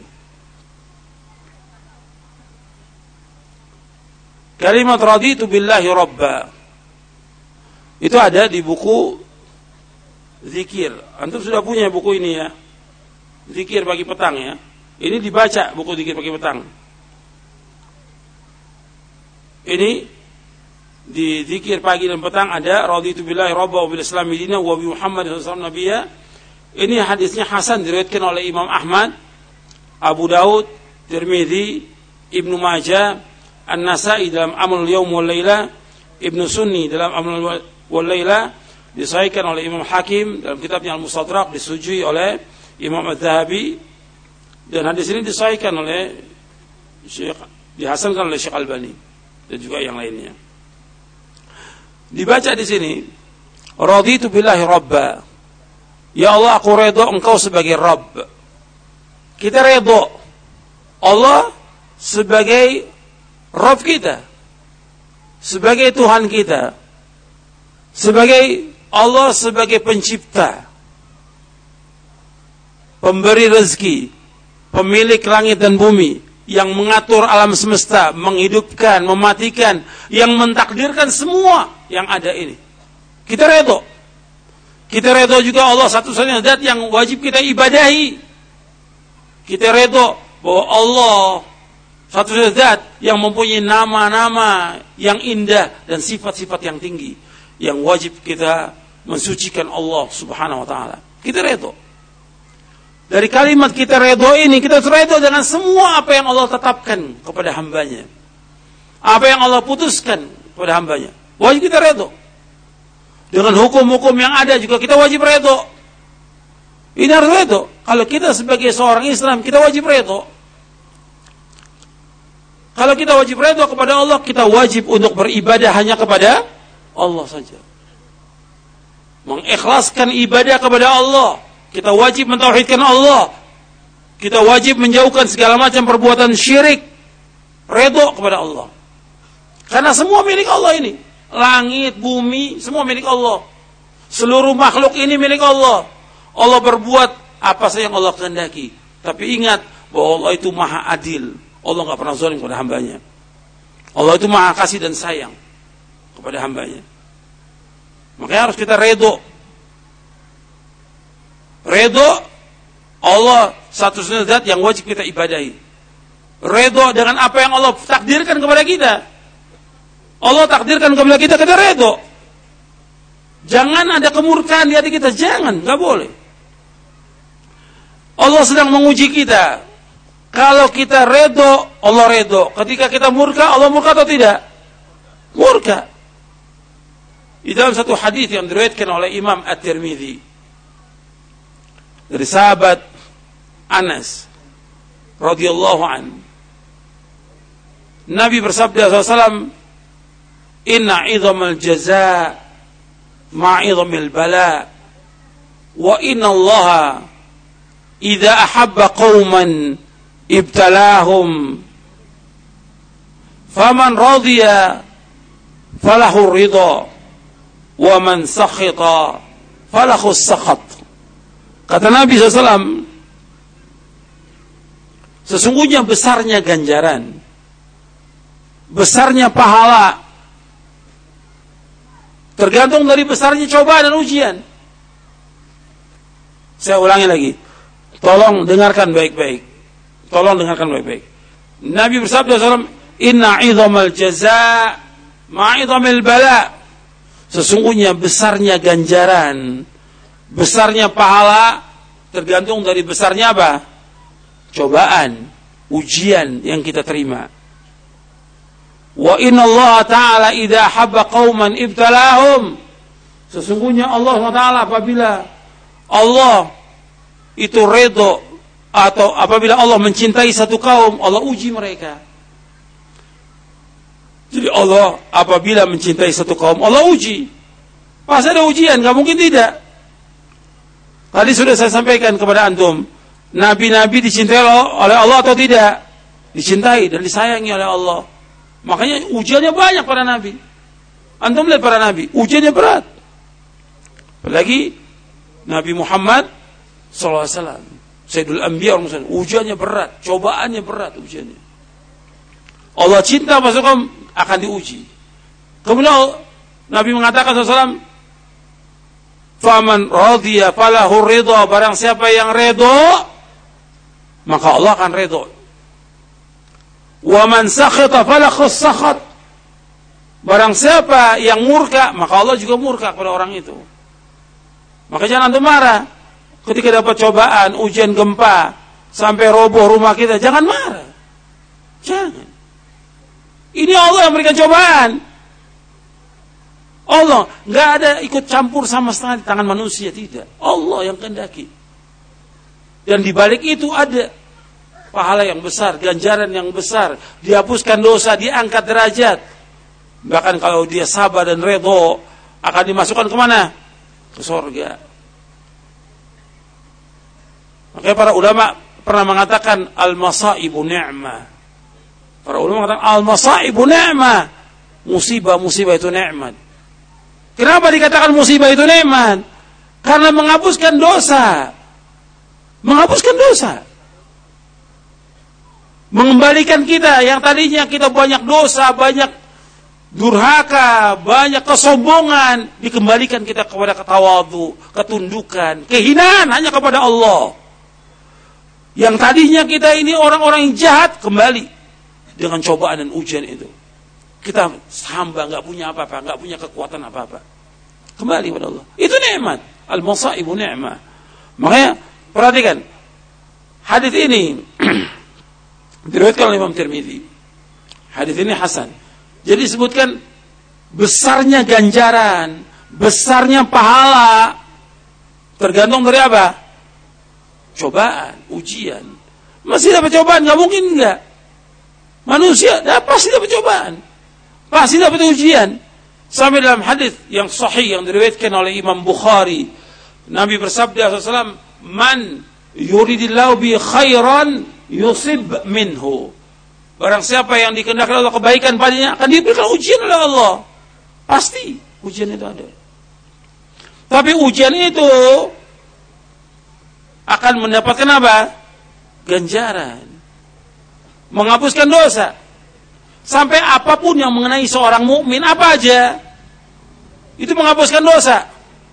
Kalimat raditu billahi rabba itu ada di buku zikir. Antum sudah punya buku ini ya, zikir pagi petang ya. Ini dibaca buku zikir pagi petang. Ini di zikir pagi dan petang ada raditu billahi rabba wa bil islami dina wa bi Muhammadin sallallahu alaihi wasallam nabiyya. Ini hadisnya hasan, diriwayatkan oleh Imam Ahmad, Abu Daud, Tirmidzi, Ibnu Majah, An-Nasa'i dalam Amalul Yaum wal Laila, Ibnu Sunni dalam Amalul wal Laila, disahihkan oleh Imam Hakim dalam kitabnya Al-Mustadrak, disetujui oleh Imam Az-Zahabi, dan hadis ini disahihkan oleh Syekh, dihasankan oleh Syekh Albani dan juga yang lainnya. Dibaca di sini, raditu billahi rabba. Ya Allah, aku redha Engkau sebagai Rabb. Kita redha Allah sebagai Rabb kita, sebagai Tuhan kita, sebagai Allah sebagai pencipta, pemberi rezeki, pemilik langit dan bumi, yang mengatur alam semesta, menghidupkan, mematikan, yang mentakdirkan semua yang ada ini. Kita redha. Kita redha juga Allah satu-satunya zat yang wajib kita ibadahi. Kita redha bahwa Allah satu-satunya zat yang mempunyai nama-nama yang indah dan sifat-sifat yang tinggi, yang wajib kita mensucikan Allah Subhanahu wa taala. Kita redha. Dari kalimat kita redha ini, kita redha dengan semua apa yang Allah tetapkan kepada hambanya, apa yang Allah putuskan kepada hambanya. Wajib kita redha. Dengan hukum-hukum yang ada juga kita wajib redha. Ini harus redha. Kalau kita sebagai seorang Islam, kita wajib redha. Kalau kita wajib redha kepada Allah, kita wajib untuk beribadah hanya kepada Allah saja. Mengikhlaskan ibadah kepada Allah. Kita wajib mentauhidkan Allah. Kita wajib menjauhkan segala macam perbuatan syirik. Redha kepada Allah. Karena semua milik Allah ini. Langit, bumi, semua milik Allah. Seluruh makhluk ini milik Allah. Allah berbuat apa saja yang Allah kehendaki. Tapi ingat bahwa Allah itu maha adil. Allah tidak pernah zalim kepada hambanya. Allah itu maha kasih dan sayang kepada hambanya. Makanya harus kita redha. Redha Allah satu-satunya zat yang wajib kita ibadahi. Redha dengan apa yang Allah takdirkan kepada kita. Allah takdirkan kepada kita, kita redha. Jangan ada kemurkaan di hati kita, jangan, nggak boleh. Allah sedang menguji kita. Kalau kita redha, Allah redha. Ketika kita murka, Allah murka atau tidak? Murka. Di dalam satu hadis yang diriwayatkan oleh Imam At-Tirmidzi dari sahabat Anas radhiyallahu an, Nabi bersabda sallallahu alaihi wasallam, inna idhamal jazaa ma'idhamil bala, wa inna allaha idza ahabba qauman ibtalahum faman radiya falahu ridha wa man sakhita falahu sakhat. Kata Nabi sallallahu alaihi wasallam, sesungguhnya besarnya ganjaran, besarnya pahala tergantung dari besarnya cobaan dan ujian. Saya ulangi lagi. Tolong dengarkan baik-baik. Tolong dengarkan baik-baik. Nabi bersabda sallallahu alaihi wasallam, inna idhamal jazaa ma'idhamil bala. Sesungguhnya besarnya ganjaran, besarnya pahala tergantung dari besarnya apa? Cobaan, ujian yang kita terima. Wa inna Allah ta'ala idha habba qawman ibtalahum. Sesungguhnya Allah Taala apabila Allah itu redha atau apabila Allah mencintai satu kaum, Allah uji mereka. Jadi Allah apabila mencintai satu kaum, Allah uji. Pas ada ujian, gak mungkin tidak. Tadi sudah saya sampaikan kepada antum, nabi-nabi dicintai oleh Allah atau tidak? Dicintai dan disayangi oleh Allah. Makanya ujiannya banyak para nabi. Antum lihat para nabi, ujiannya berat. Apalagi Nabi Muhammad sallallahu alaihi wasallam, Sayyidul Anbiya wal Mursalin, ujiannya berat, cobaannya berat ujiannya. Allah cinta masukkan akan diuji. Kemudian Nabi mengatakan sallallahu alaihi wasallam, faman radiya falahu ridha, barang siapa yang redha maka Allah akan redha. Wa man sakhita falahu sakhat, barang siapa yang murka maka Allah juga murka kepada orang itu. Maka jangan antum marah ketika dapat cobaan, ujian gempa sampai roboh rumah kita, jangan marah. Jangan. Ini Allah yang memberikan cobaan. Allah, nggak ada ikut campur sama sekali tangan manusia, tidak. Allah yang kehendaki. Dan di balik itu ada pahala yang besar, ganjaran yang besar, dihapuskan dosa, diangkat derajat. Bahkan kalau dia sabar dan redho, akan dimasukkan kemana? Ke surga. Makanya para ulama pernah mengatakan al-masaibu ni'mah. Para ulama mengatakan al-masaibu ni'mah. Musibah-musibah itu nikmat. Kenapa dikatakan musibah itu nikmat? Karena menghapuskan dosa. Menghapuskan dosa. Mengembalikan kita yang tadinya kita banyak dosa, banyak durhaka, banyak kesombongan, dikembalikan kita kepada ketawadhu, ketundukan, kehinaan hanya kepada Allah. Yang tadinya kita ini orang-orang yang jahat, kembali dengan cobaan dan ujian itu. Kita hamba nggak punya apa-apa, nggak punya kekuatan apa-apa, kembali kepada Allah. Itu nikmat. Al-masaibu ni'mah. Makanya perhatikan hadis ini diriwayatkan oleh Imam Tirmidzi. Hadis ini hasan. Jadi disebutkan besarnya ganjaran, besarnya pahala tergantung dari apa? Cobaan, ujian. Masih dapat cobaan, nggak mungkin enggak. Manusia dah pasti dapat cobaan, pasti dapat ujian. Sampai dalam hadis yang sahih yang diriwayatkan oleh Imam Bukhari, Nabi bersabda sallallahu alaihi wasallam, "Man yuridillahu bi khairan yusib minhu." Barang siapa yang dikehendaki Allah kebaikan padanya, akan diberikan ujian oleh Allah. Pasti ujian itu ada. Tapi ujian itu akan mendapatkan apa? Ganjaran. Menghapuskan dosa. Sampai apapun yang mengenai seorang mukmin, apa aja, itu menghapuskan dosa.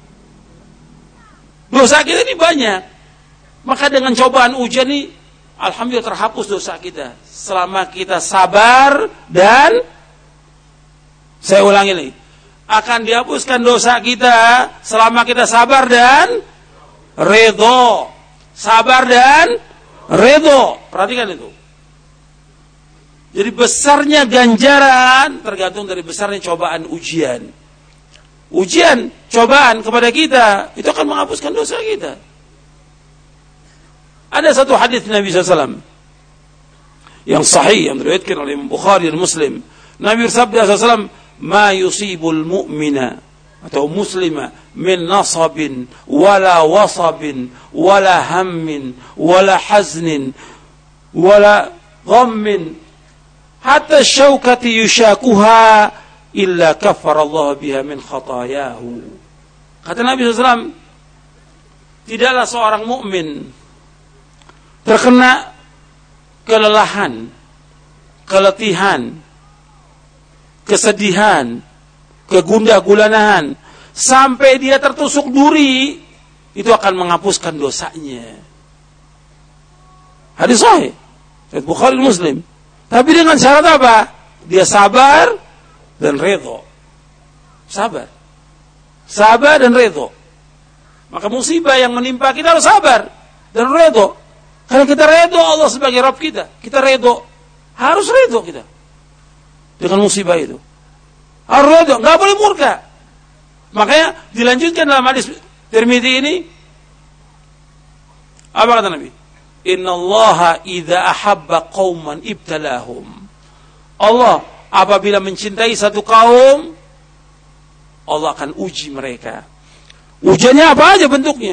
Dosa kita ini banyak. Maka dengan cobaan ujian ini, alhamdulillah terhapus dosa kita. Selama kita sabar dan, saya ulangi lagi, akan dihapuskan dosa kita selama kita sabar dan redho. Sabar dan redho. Perhatikan itu. Jadi besarnya ganjaran tergantung dari besarnya cobaan ujian. Ujian, cobaan kepada kita, itu akan menghapuskan dosa kita. Ada satu hadis Nabi sallallahu alaihi wasallam yang sahih, yang diriwayatkan oleh Bukhari dan Muslim. Nabi bersabda sallallahu alaihi wasallam, "Ma yusibul mu'mina atau muslima min nasabin wala wasabin wala hammin wala haznin wala ghammin hatta syaukati yushakuha illa kafara Allah biha min khatayahu." Kata Nabi sallallahu alaihi wasallam, tidaklah seorang mukmin terkena kelelahan, keletihan, kesedihan, kegundah gulanahan, sampai dia tertusuk duri, itu akan menghapuskan dosanya. Hadis sahih, riwayat Bukhari Muslim. Tapi dengan syarat apa? Dia sabar dan redho. Sabar. Sabar dan redho. Maka musibah yang menimpa kita harus sabar dan redho. Karena kita redho Allah sebagai Rabb kita. Kita redho. Harus redho kita dengan musibah itu. Harus redho. Nggak boleh murka. Makanya dilanjutkan dalam hadis Tirmidzi ini. Apa kata Nabi? Inna Allaha idza ahabba qauman ibtalahum. Allah apabila mencintai satu kaum, Allah akan uji mereka. Ujiannya apa aja bentuknya?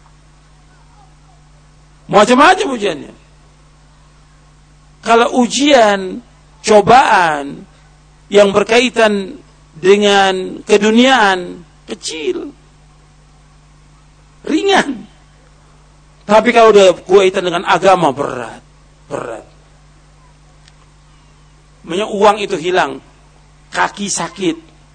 Macam-macam ujiannya. Kalau ujian, cobaan yang berkaitan dengan keduniaan, kecil, ringan. Tapi kalau udah berkaitan dengan agama, berat, berat. Makanya uang itu hilang, kaki sakit,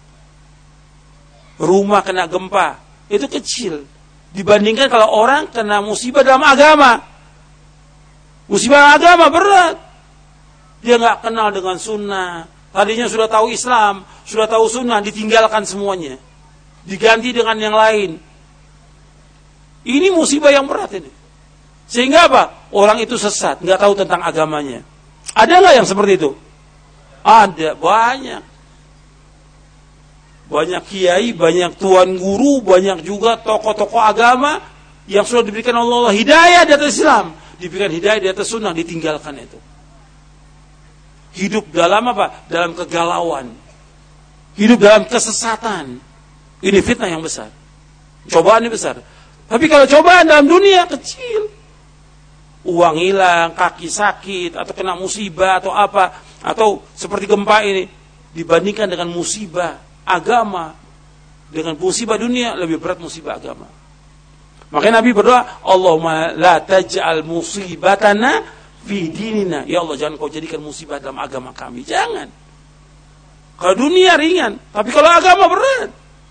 rumah kena gempa, itu kecil dibandingkan kalau orang kena musibah dalam agama. Musibah agama berat. Dia nggak kenal dengan sunnah. Tadinya sudah tahu Islam, sudah tahu sunnah, ditinggalkan semuanya, diganti dengan yang lain. Ini musibah yang berat ini. Sehingga apa? Orang itu sesat, nggak tahu tentang agamanya. Ada nggak yang seperti itu? Ada, banyak. banyak kiai, banyak tuan guru, banyak juga tokoh-tokoh agama yang sudah diberikan Allah hidayah di atas Islam, diberikan hidayah di atas sunnah, ditinggalkan itu. Hidup dalam apa? Dalam kegalauan. Hidup dalam kesesatan. Ini fitnah yang besar. Cobaan yang besar. Tapi kalau cobaan dalam dunia kecil, uang hilang, kaki sakit, atau kena musibah atau apa, atau seperti gempa ini, dibandingkan dengan musibah agama, dengan musibah dunia, lebih berat musibah agama. Makanya Nabi berdoa, Allahumma la taj'al musibatana fi dinina. Ya Allah, jangan kau jadikan musibah dalam agama kami. Jangan. Kalau dunia ringan, tapi kalau agama berat.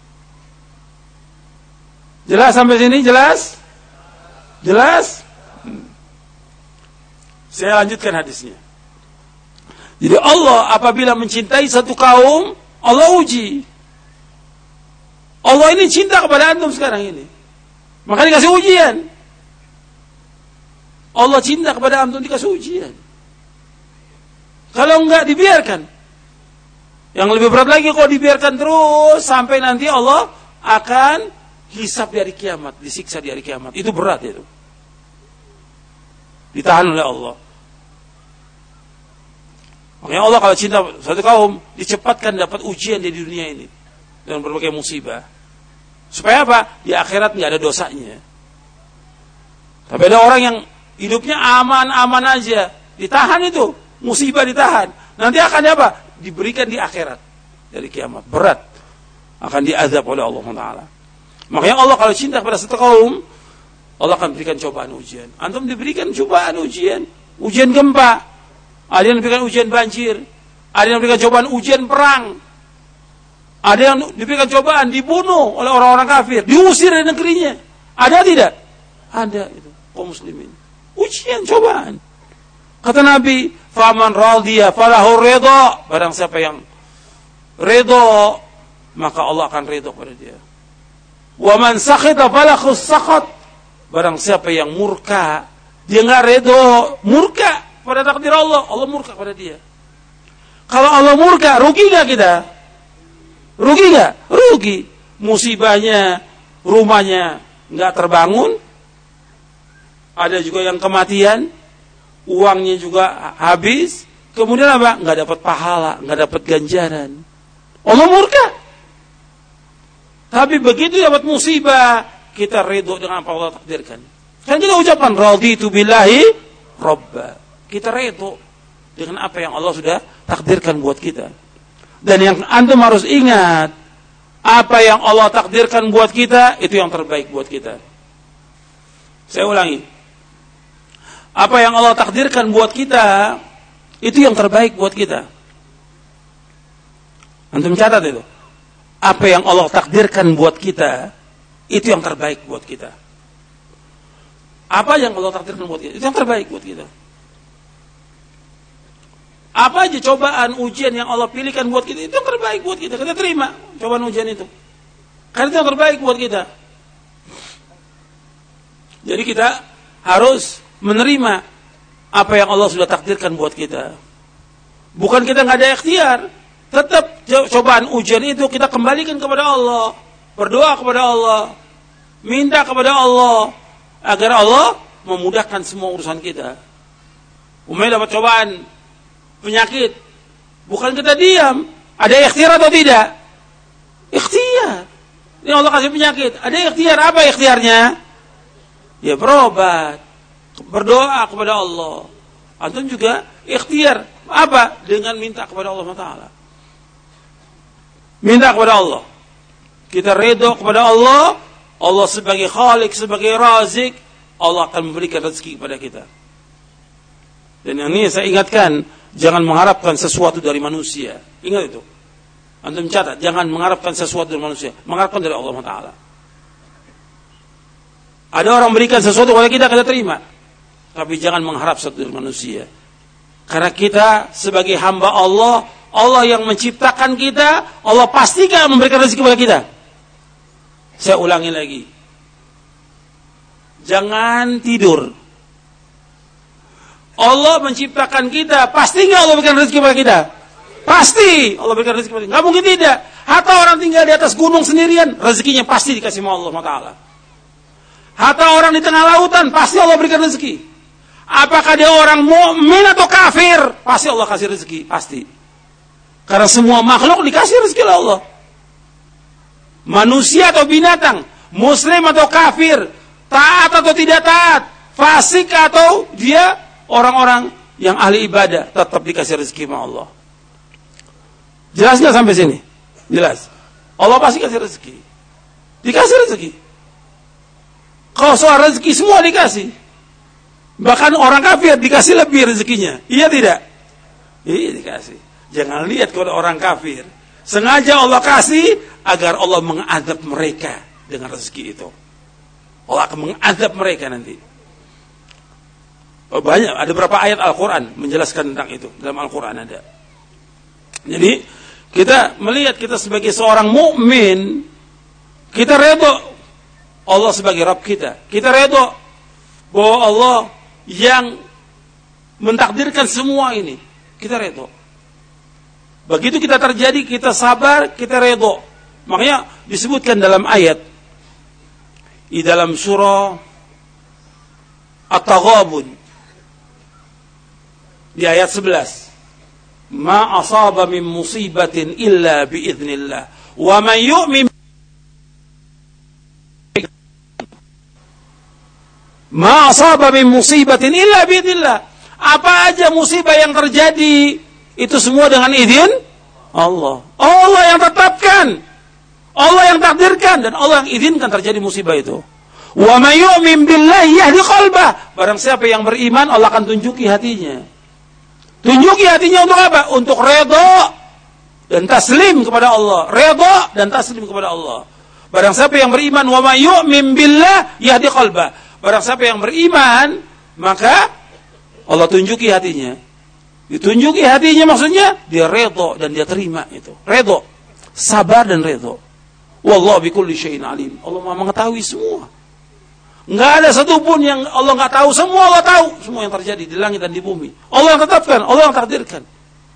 Jelas sampai sini? Jelas? Jelas? Hmm. Saya lanjutkan hadisnya. Jadi Allah apabila mencintai satu kaum, Allah uji. Allah ini cinta kepada antum sekarang ini. Maka dikasih ujian. Allah cinta kepada antum, dikasih ujian. Kalau enggak, dibiarkan. Yang lebih berat lagi kalau dibiarkan terus sampai nanti Allah akan hisab di hari kiamat, disiksa di hari kiamat. Itu berat itu. Ditahan oleh Allah. Makanya Allah kalau cinta satu kaum, dicepatkan dapat ujian di dunia ini dengan berbagai musibah. Supaya apa? Di akhirat nggak ada dosanya. Tapi ada orang yang hidupnya aman-aman aja, ditahan itu, musibah ditahan. Nanti akan apa? Diberikan di akhirat dari kiamat, berat, akan diazab oleh Allah Taala. Makanya Allah kalau cinta kepada satu kaum, Allah akan berikan cobaan ujian. Antum diberikan cobaan ujian, ujian gempa, ada yang diberikan ujian banjir, ada yang diberikan cobaan ujian perang, ada yang diberikan cobaan dibunuh oleh orang-orang kafir, diusir dari negerinya. Ada tidak? Ada itu kaum muslimin. Ujian, cobaan. Kata Nabi, faman radhiya falahu ridha. Barang siapa yang ridha, maka Allah akan ridha pada dia. Wa man sakhita falahu sakhat. Barang siapa yang murka, dia enggak ridha, murka pada takdir Allah, Allah murka pada dia. Kalau Allah murka, rugi enggak kita? Rugi enggak? Rugi. Musibahnya, rumahnya enggak terbangun. Ada juga yang kematian, uangnya juga habis, kemudian apa? Nggak dapat pahala, nggak dapat ganjaran. Allah murka. Tapi begitu dapat musibah, kita ridho dengan apa Allah takdirkan. Kan kita ucapkan raditu billahi robba. Kita ridho dengan apa yang Allah sudah takdirkan buat kita. Dan yang antum harus ingat, apa yang Allah takdirkan buat kita, itu yang terbaik buat kita. Saya ulangi. Apa yang Allah takdirkan buat kita, itu yang terbaik buat kita. Antum catat itu. Apa yang Allah takdirkan buat kita, itu yang terbaik buat kita. Apa yang Allah takdirkan buat kita, itu yang terbaik buat kita. Apa aja cobaan, ujian yang Allah pilihkan buat kita, itu yang terbaik buat kita. Kita terima cobaan ujian itu. Karena itu yang terbaik buat kita. Jadi kita harus menerima apa yang Allah sudah takdirkan buat kita. Bukan kita nggak ada ikhtiar, tetap cobaan ujian itu kita kembalikan kepada Allah, berdoa kepada Allah, minta kepada Allah agar Allah memudahkan semua urusan kita. Umpamanya dapat cobaan penyakit, bukan kita diam, ada ikhtiar atau tidak? Ikhtiar. Ini Allah kasih penyakit, ada ikhtiar. Apa ikhtiarnya? Ya berobat, berdoa kepada Allah. Antum juga ikhtiar apa? Dengan minta kepada Allah Taala. Minta kepada Allah. Kita ridho kepada Allah. Allah sebagai Khalik, sebagai Razik, Allah akan memberikan rezeki kepada kita. Dan yang ini saya ingatkan, jangan mengharapkan sesuatu dari manusia. Ingat itu. Antum catat, jangan mengharapkan sesuatu dari manusia, mengharapkan dari Allah Taala. Ada orang berikan sesuatu kepada kita, kita terima. Tapi jangan mengharap sesuatu dari manusia. Karena kita sebagai hamba Allah, Allah yang menciptakan kita, Allah pastikan memberikan rezeki kepada kita. Saya ulangi lagi. Jangan tidur. Allah menciptakan kita, pasti nggak Allah berikan rezeki kepada kita? Pasti Allah berikan rezeki. Nggak mungkin tidak. Hatta orang tinggal di atas gunung sendirian, rezekinya pasti dikasih sama Allah Taala. Hatta orang di tengah lautan, pasti Allah berikan rezeki. Apakah dia orang mukmin atau kafir, pasti Allah kasih rezeki, pasti. Karena semua makhluk dikasih rezeki oleh Allah. Manusia atau binatang, muslim atau kafir, taat atau tidak taat, fasik atau dia orang-orang yang ahli ibadah, tetap dikasih rezeki sama Allah. Jelas nggak sampai sini? Jelas. Allah pasti kasih rezeki. Dikasih rezeki. Kalau soal rezeki semua dikasih. Bahkan orang kafir dikasih lebih rezekinya. Iya tidak? Iya dikasih. Jangan lihat kepada orang kafir. Sengaja Allah kasih agar Allah mengadab mereka dengan rezeki itu. Allah akan mengadab mereka nanti. Oh, banyak. Ada beberapa ayat Al-Quran menjelaskan tentang itu. Dalam Al-Quran ada. Jadi kita melihat kita sebagai seorang mukmin, kita redha Allah sebagai Rabb kita. Kita redha bahwa Allah yang mentakdirkan semua ini. Kita redha. Begitu kita terjadi, kita sabar, kita redha. Makanya disebutkan dalam ayat di dalam surah At-Taghabun di ayat sebelas. Ma asaba min musibatin illa biiznillah wa man yu'min ma asaba min musibatin illa biiznillah. Apa aja musibah yang terjadi itu semua dengan izin Allah. Allah yang tetapkan, Allah yang takdirkan, dan Allah yang izinkan terjadi musibah itu. Wa may yu'min billahi yahdi qalbah. Barang siapa yang beriman, Allah akan tunjuki hatinya. Tunjuki hatinya untuk apa? Untuk redha dan taslim kepada Allah. Redha dan taslim kepada Allah. Barang siapa yang beriman, wa may yu'min billah yahdi qalbah. Barang siapa yang beriman, maka Allah tunjuki hatinya. Ditunjuki hatinya maksudnya dia redha dan dia terima itu. Redha, sabar dan redha. Wallahu bikulli syai'in alim. Allah Maha mengetahui semua. Enggak ada satupun yang Allah enggak tahu. Semua Allah tahu. Semua yang terjadi di langit dan di bumi. Allah yang tetapkan, Allah yang takdirkan.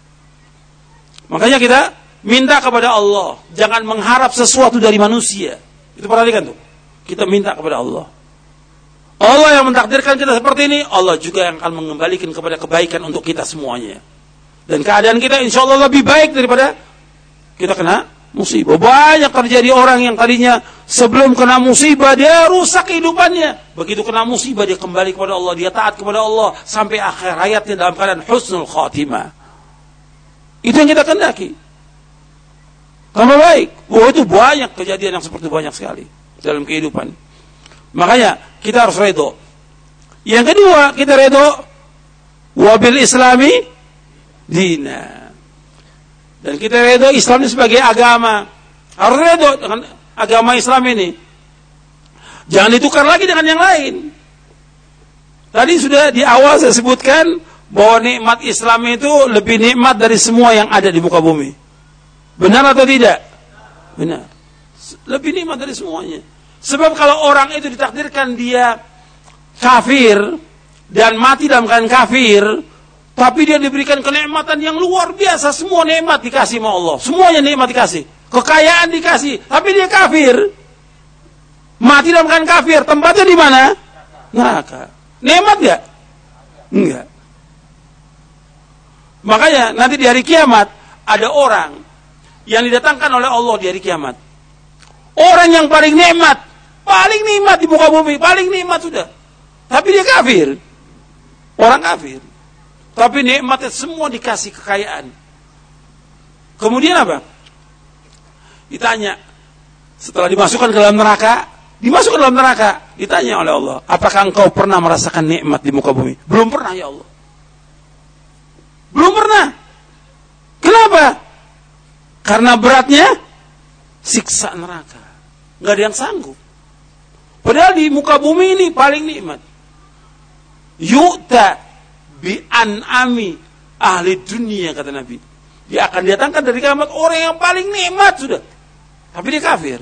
Makanya kita minta kepada Allah. Jangan mengharap sesuatu dari manusia. Itu perhatikan tuh. Kita minta kepada Allah. Allah yang mentakdirkan kita seperti ini, Allah juga yang akan mengembalikan kepada kebaikan untuk kita semuanya. Dan keadaan kita insya Allah lebih baik daripada kita kena musibah. Banyak terjadi orang yang tadinya sebelum kena musibah dia rusak kehidupannya. Begitu kena musibah dia kembali kepada Allah, dia taat kepada Allah sampai akhir hayatnya dalam keadaan husnul khatimah. Itu yang kita kendaki. Tambah baik. Oh, itu banyak kejadian yang seperti banyak sekali dalam kehidupan. Makanya kita harus redha. Yang kedua, kita redha wabil islami dina. Dan kita redha Islam ini sebagai agama. Harus redha dengan agama Islam ini. Jangan ditukar lagi dengan yang lain. Tadi sudah di awal saya sebutkan bahwa nikmat Islam itu lebih nikmat dari semua yang ada di muka bumi. Benar atau tidak? Benar. Lebih nikmat dari semuanya. Sebab kalau orang itu ditakdirkan dia kafir dan mati dalam keadaan kafir, tapi dia diberikan kenikmatan yang luar biasa, semua nikmat dikasih sama Allah, semuanya nikmat dikasih, kekayaan dikasih, tapi dia kafir, mati dalam keadaan kafir, tempatnya di mana? Neraka. Nikmat enggak? Enggak. Makanya nanti di hari kiamat ada orang yang didatangkan oleh Allah di hari kiamat. Orang yang paling nikmat, paling nikmat di muka bumi, paling nikmat sudah. Tapi dia kafir. Orang kafir. Tapi nikmatnya semua dikasih kekayaan. Kemudian apa? Ditanya. Setelah dimasukkan ke dalam neraka, dimasukkan ke dalam neraka, ditanya oleh Allah, apakah engkau pernah merasakan nikmat di muka bumi? Belum pernah ya Allah. Belum pernah. Kenapa? Karena beratnya siksa neraka. Nggak ada yang sanggup. Padahal di muka bumi ini paling nikmat. Yu'ta bi an'ami ahli dunia, kata Nabi. Dia akan didatangkan dari kiamat orang yang paling nikmat sudah. Tapi dia kafir.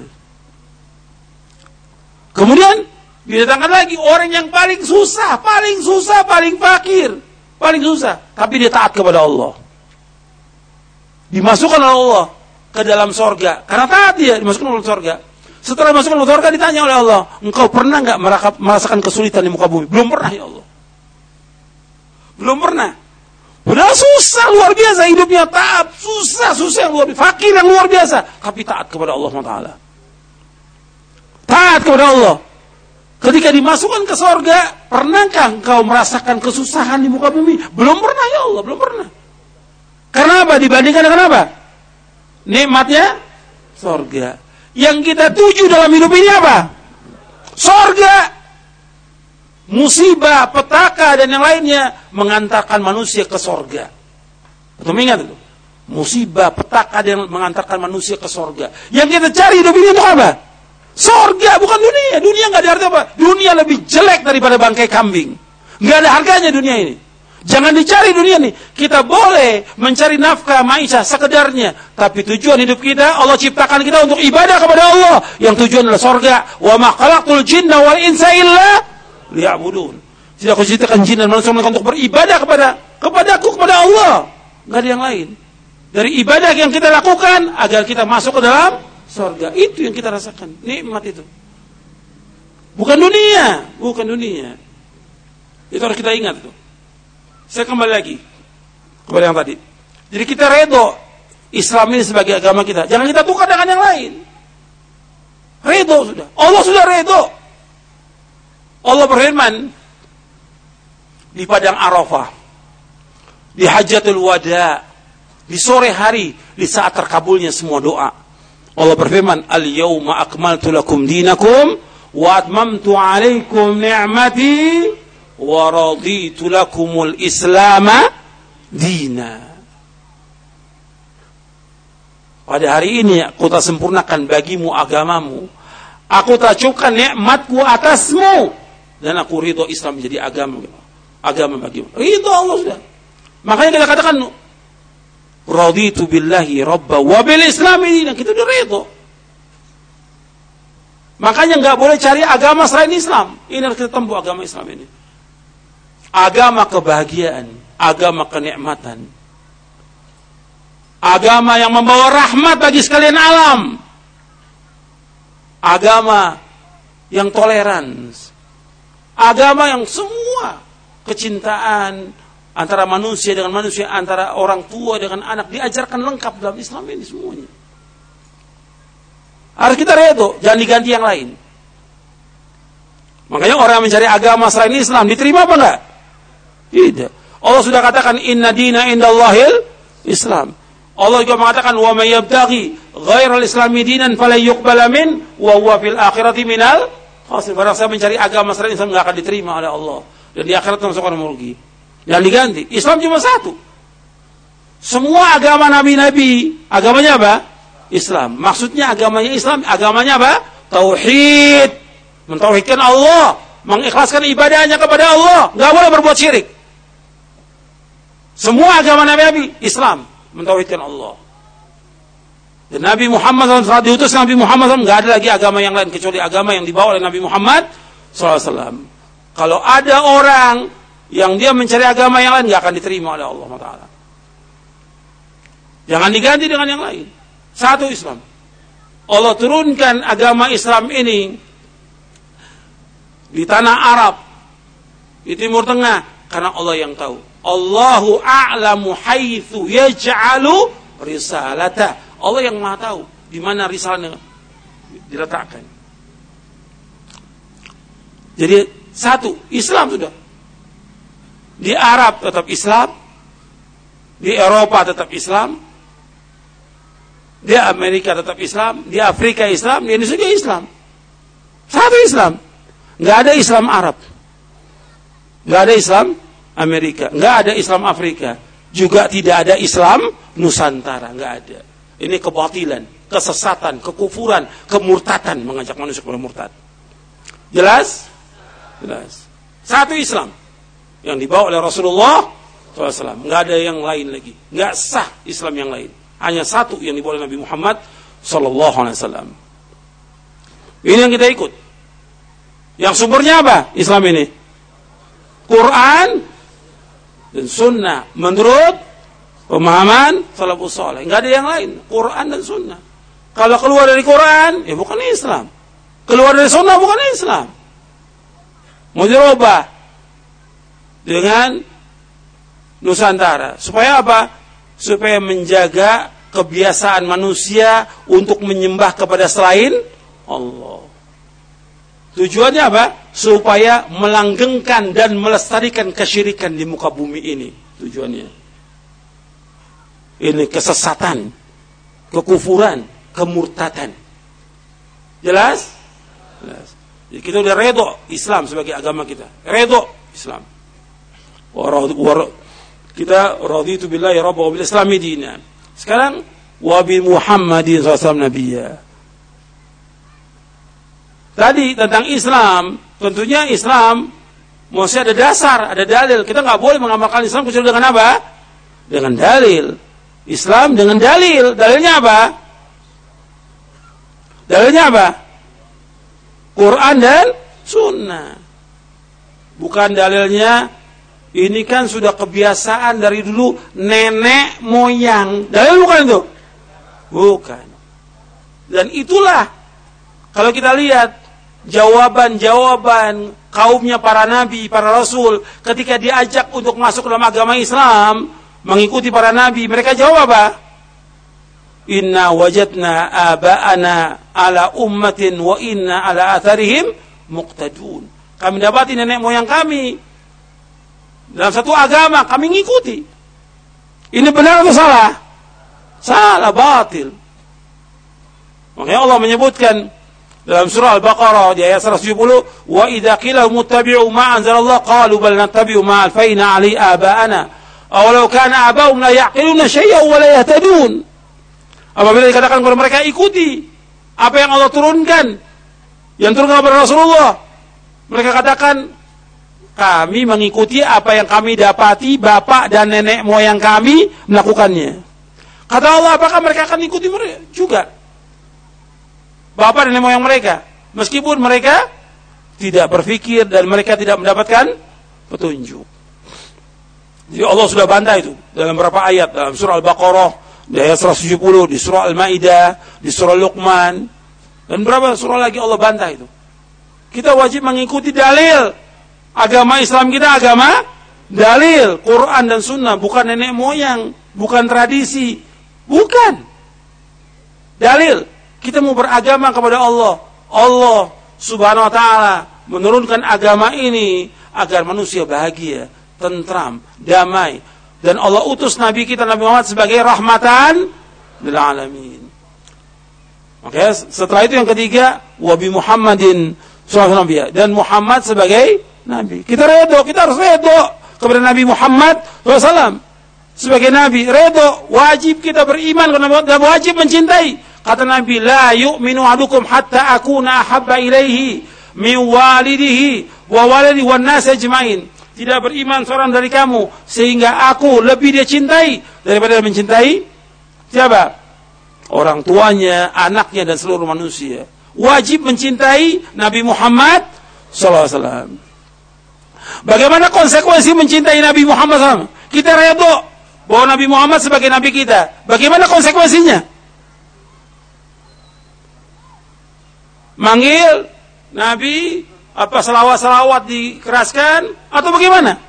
Kemudian didatangkan lagi orang yang paling susah, paling susah, paling fakir, paling susah. Tapi dia taat kepada Allah. dimasukkan oleh Allah ke dalam sorga. Karena taat dia dimasukkan oleh sorga. Setelah dimasukkan oleh sorga ditanya oleh Allah, engkau pernah nggak merasakan kesulitan di muka bumi? Belum pernah ya Allah. Belum pernah. Padahal susah luar biasa hidupnya, taat, susah, susah yang luar biasa, fakir yang luar biasa, tapi taat kepada Allah subhanahu wa taala. Taat kepada Allah. Ketika dimasukkan ke sorga, pernahkah engkau merasakan kesusahan di muka bumi? Belum pernah ya Allah, belum pernah. Karena apa? Dibandingkan dengan apa? Nikmatnya sorga. Yang kita tuju dalam hidup ini apa? Sorga. Musibah, petaka dan yang lainnya mengantarkan manusia ke sorga. Betul ingat itu? Musibah, petaka dan mengantarkan manusia ke sorga. Yang kita cari hidup ini untuk apa? Sorga, bukan dunia. Dunia nggak ada artinya apa? Dunia lebih jelek daripada bangkai kambing. Nggak ada harganya dunia ini. Jangan dicari dunia ini. Kita boleh mencari nafkah maisha sekedarnya, tapi tujuan hidup kita, Allah ciptakan kita untuk ibadah kepada Allah. Yang tujuan adalah sorga. Wa ma khalaqtul jinna wal insa illa liya'budun. Tidak aku ciptakan jin dan manusia untuk beribadah kepada kepadaku, kepada Allah. Nggak ada yang lain. Dari ibadah yang kita lakukan agar kita masuk ke dalam sorga. Itu yang kita rasakan. Nikmat itu. Bukan dunia. Bukan dunia. Itu harus kita ingat itu. Saya kembali lagi kepada yang tadi. Jadi kita redo Islam ini sebagai agama kita. Jangan kita tukar dengan yang lain. Redo sudah. Allah sudah redo. Allah berfirman di padang Arafah, di Hajjatul Wada, di sore hari, di saat terkabulnya semua doa. Allah berfirman, "Al-yawma akmaltu lakum dinakum wa atmamtu 'alaikum ni'mati wa raditu lakumul islama dina." Pada hari ini aku tak sempurnakan bagimu agamamu. Aku tak cukupkan nikmatku atasmu. Dan aku ridho Islam menjadi agama agama bagimu. Ridho Allah sudah. Makanya kita katakan raditu billahi rabba wa bil islami dinan. Kita udah ridho. Makanya nggak boleh cari agama selain Islam. Ini harus kita tempuh agama Islam ini. Agama kebahagiaan, agama kenikmatan. Agama yang membawa rahmat bagi sekalian alam. Agama yang toleran. Agama yang semua kecintaan antara manusia dengan manusia, antara orang tua dengan anak diajarkan lengkap dalam Islam ini semuanya. Harus kita redo, jangan diganti yang lain. Makanya orang yang mencari agama selain Islam diterima apa enggak? Tidak. Allah sudah katakan inna dina indallahil Islam. Allah juga mengatakan wa may yabtaghi ghairal islami dinan falan yuqbala min wa huwa fil akhirati minal khasirin. Barang saya mencari agama selain Islam enggak akan diterima oleh Allah dan di akhirat masuk orang merugi. Jangan diganti. Islam cuma satu. Semua agama nabi-nabi agamanya apa? Islam. Maksudnya agamanya Islam, agamanya apa? Tauhid. Mentauhidkan Allah, mengikhlaskan ibadahnya kepada Allah, enggak boleh berbuat syirik. Semua agama nabi-nabi Islam, mentauhidkan Allah. Dan Nabi Muhammad shallallahu alaihi wasallam diutus Nabi Muhammad shallallahu alaihi wasallam, enggak ada lagi agama yang lain kecuali agama yang dibawa oleh Nabi Muhammad shallallahu alaihi wasallam. Kalau ada orang yang dia mencari agama yang lain, enggak akan diterima oleh Allah Taala. Jangan diganti dengan yang lain. Satu Islam. Allah turunkan agama Islam ini di tanah Arab, di Timur Tengah, karena Allah yang tahu. Allahu a'lamu haitsu yaj'alu risalata. Allah yang Maha tahu di mana risalahnya diletakkan. Jadi satu, Islam sudah. Di Arab tetap Islam, di Eropa tetap Islam, di Amerika tetap Islam, di Afrika Islam, di Indonesia juga Islam. Satu Islam. Enggak ada Islam Arab. Enggak ada Islam Amerika, enggak ada Islam Afrika, juga tidak ada Islam Nusantara, enggak ada. Ini kebatilan, kesesatan, kekufuran, kemurtatan, mengajak manusia kepada murtad. Jelas? Jelas. Satu Islam yang dibawa oleh Rasulullah shallallahu alaihi wasallam. Enggak ada yang lain lagi. Enggak sah Islam yang lain. Hanya satu yang dibawa oleh Nabi Muhammad sallallahu alaihi wasallam. Ini yang kita ikut. Yang sumbernya apa? Islam ini Quran dan Sunnah menurut pemahaman salafus saleh. Enggak ada yang lain, Quran dan sunnah. Kalau keluar dari Quran, ya bukan Islam. Keluar dari sunnah bukan Islam. Mau dirubah dengan Nusantara. Supaya apa? Supaya menjaga kebiasaan manusia untuk menyembah kepada selain Allah. Tujuannya apa? Supaya melanggengkan dan melestarikan kesyirikan di muka bumi ini. Tujuannya. Ini kesesatan, kekufuran, kemurtadan. Jelas? Jelas. Jadi kita udah redo Islam sebagai agama kita. Redo Islam. Kita raditu billahi rabba wa bil islami dinan. Sekarang wa bi Muhammadin sallallahu alaihi wasallam nabiyya. Tadi tentang Islam, tentunya Islam mesti ada dasar, ada dalil. Kita nggak boleh mengamalkan Islam kecuali dengan apa? Dengan dalil. Islam dengan dalil. Dalilnya apa? Dalilnya apa? Quran dan Sunnah. Bukan dalilnya, ini kan sudah kebiasaan dari dulu nenek moyang. Dalil bukan itu? Bukan. Dan itulah, kalau kita lihat jawaban-jawaban kaumnya para nabi, para rasul, ketika diajak untuk masuk dalam agama Islam, mengikuti para nabi, mereka jawab apa? Inna wajadna aba'ana ala ummatin wa inna ala atharihim muqtadun. Kami dapati nenek moyang kami dalam satu agama, kami ngikuti. Ini benar atau salah? Salah, batil. Makanya Allah menyebutkan dalam surah Al-Baqarah di ayat seratus tujuh puluh, wa idza qila muttabi'u ma anzalallah qalu bal nattabi'u ma alfayna 'alai aba'ana aw law kana aba'um la ya'qiluna syai'an wa la yahtadun. Apabila dikatakan kepada mereka ikuti apa yang Allah turunkan, yang turunkan kepada Rasulullah, mereka katakan kami mengikuti apa yang kami dapati bapak dan nenek moyang kami melakukannya. Kata Allah, apakah mereka akan ikuti mereka juga? Bapak dan nenek moyang mereka, meskipun mereka tidak berpikir dan mereka tidak mendapatkan petunjuk. Jadi Allah sudah bantah itu dalam beberapa ayat, dalam surah Al-Baqarah di ayat seratus tujuh puluh, di surah Al-Maidah, di surah Luqman, dan berapa surah lagi Allah bantah itu. Kita wajib mengikuti dalil. Agama Islam kita agama dalil, Quran dan Sunnah, bukan nenek moyang, bukan tradisi, bukan. Dalil. Kita mau beragama kepada Allah. Allah Subhanahu wa taala menurunkan agama ini agar manusia bahagia, tentram, damai. Dan Allah utus Nabi kita Nabi Muhammad sebagai rahmatan lil alamin. Makanya setelah itu yang ketiga, wa bi Muhammadin sallallahu alaihi wasallam, dan Muhammad sebagai nabi. Kita redo, kita harus redo kepada Nabi Muhammad sallallahu alaihi wasallam sebagai nabi. Redo, wajib kita beriman dan wajib mencintai. Kata Nabi, la yu'minu ahadukum hatta akuna ahabba ilaihi min walidihi wa walidi wan nas ajmain. Tidak beriman seorang dari kamu sehingga aku lebih dia cintai daripada mencintai siapa? Orang tuanya, anaknya dan seluruh manusia. Wajib mencintai Nabi Muhammad sallallahu alaihi wasallam. Bagaimana konsekuensi mencintai Nabi Muhammad sallallahu alaihi wasallam? Kita redha bahwa Nabi Muhammad sebagai nabi kita. Bagaimana konsekuensinya? Manggil Nabi, apa selawat-selawat dikeraskan atau bagaimana?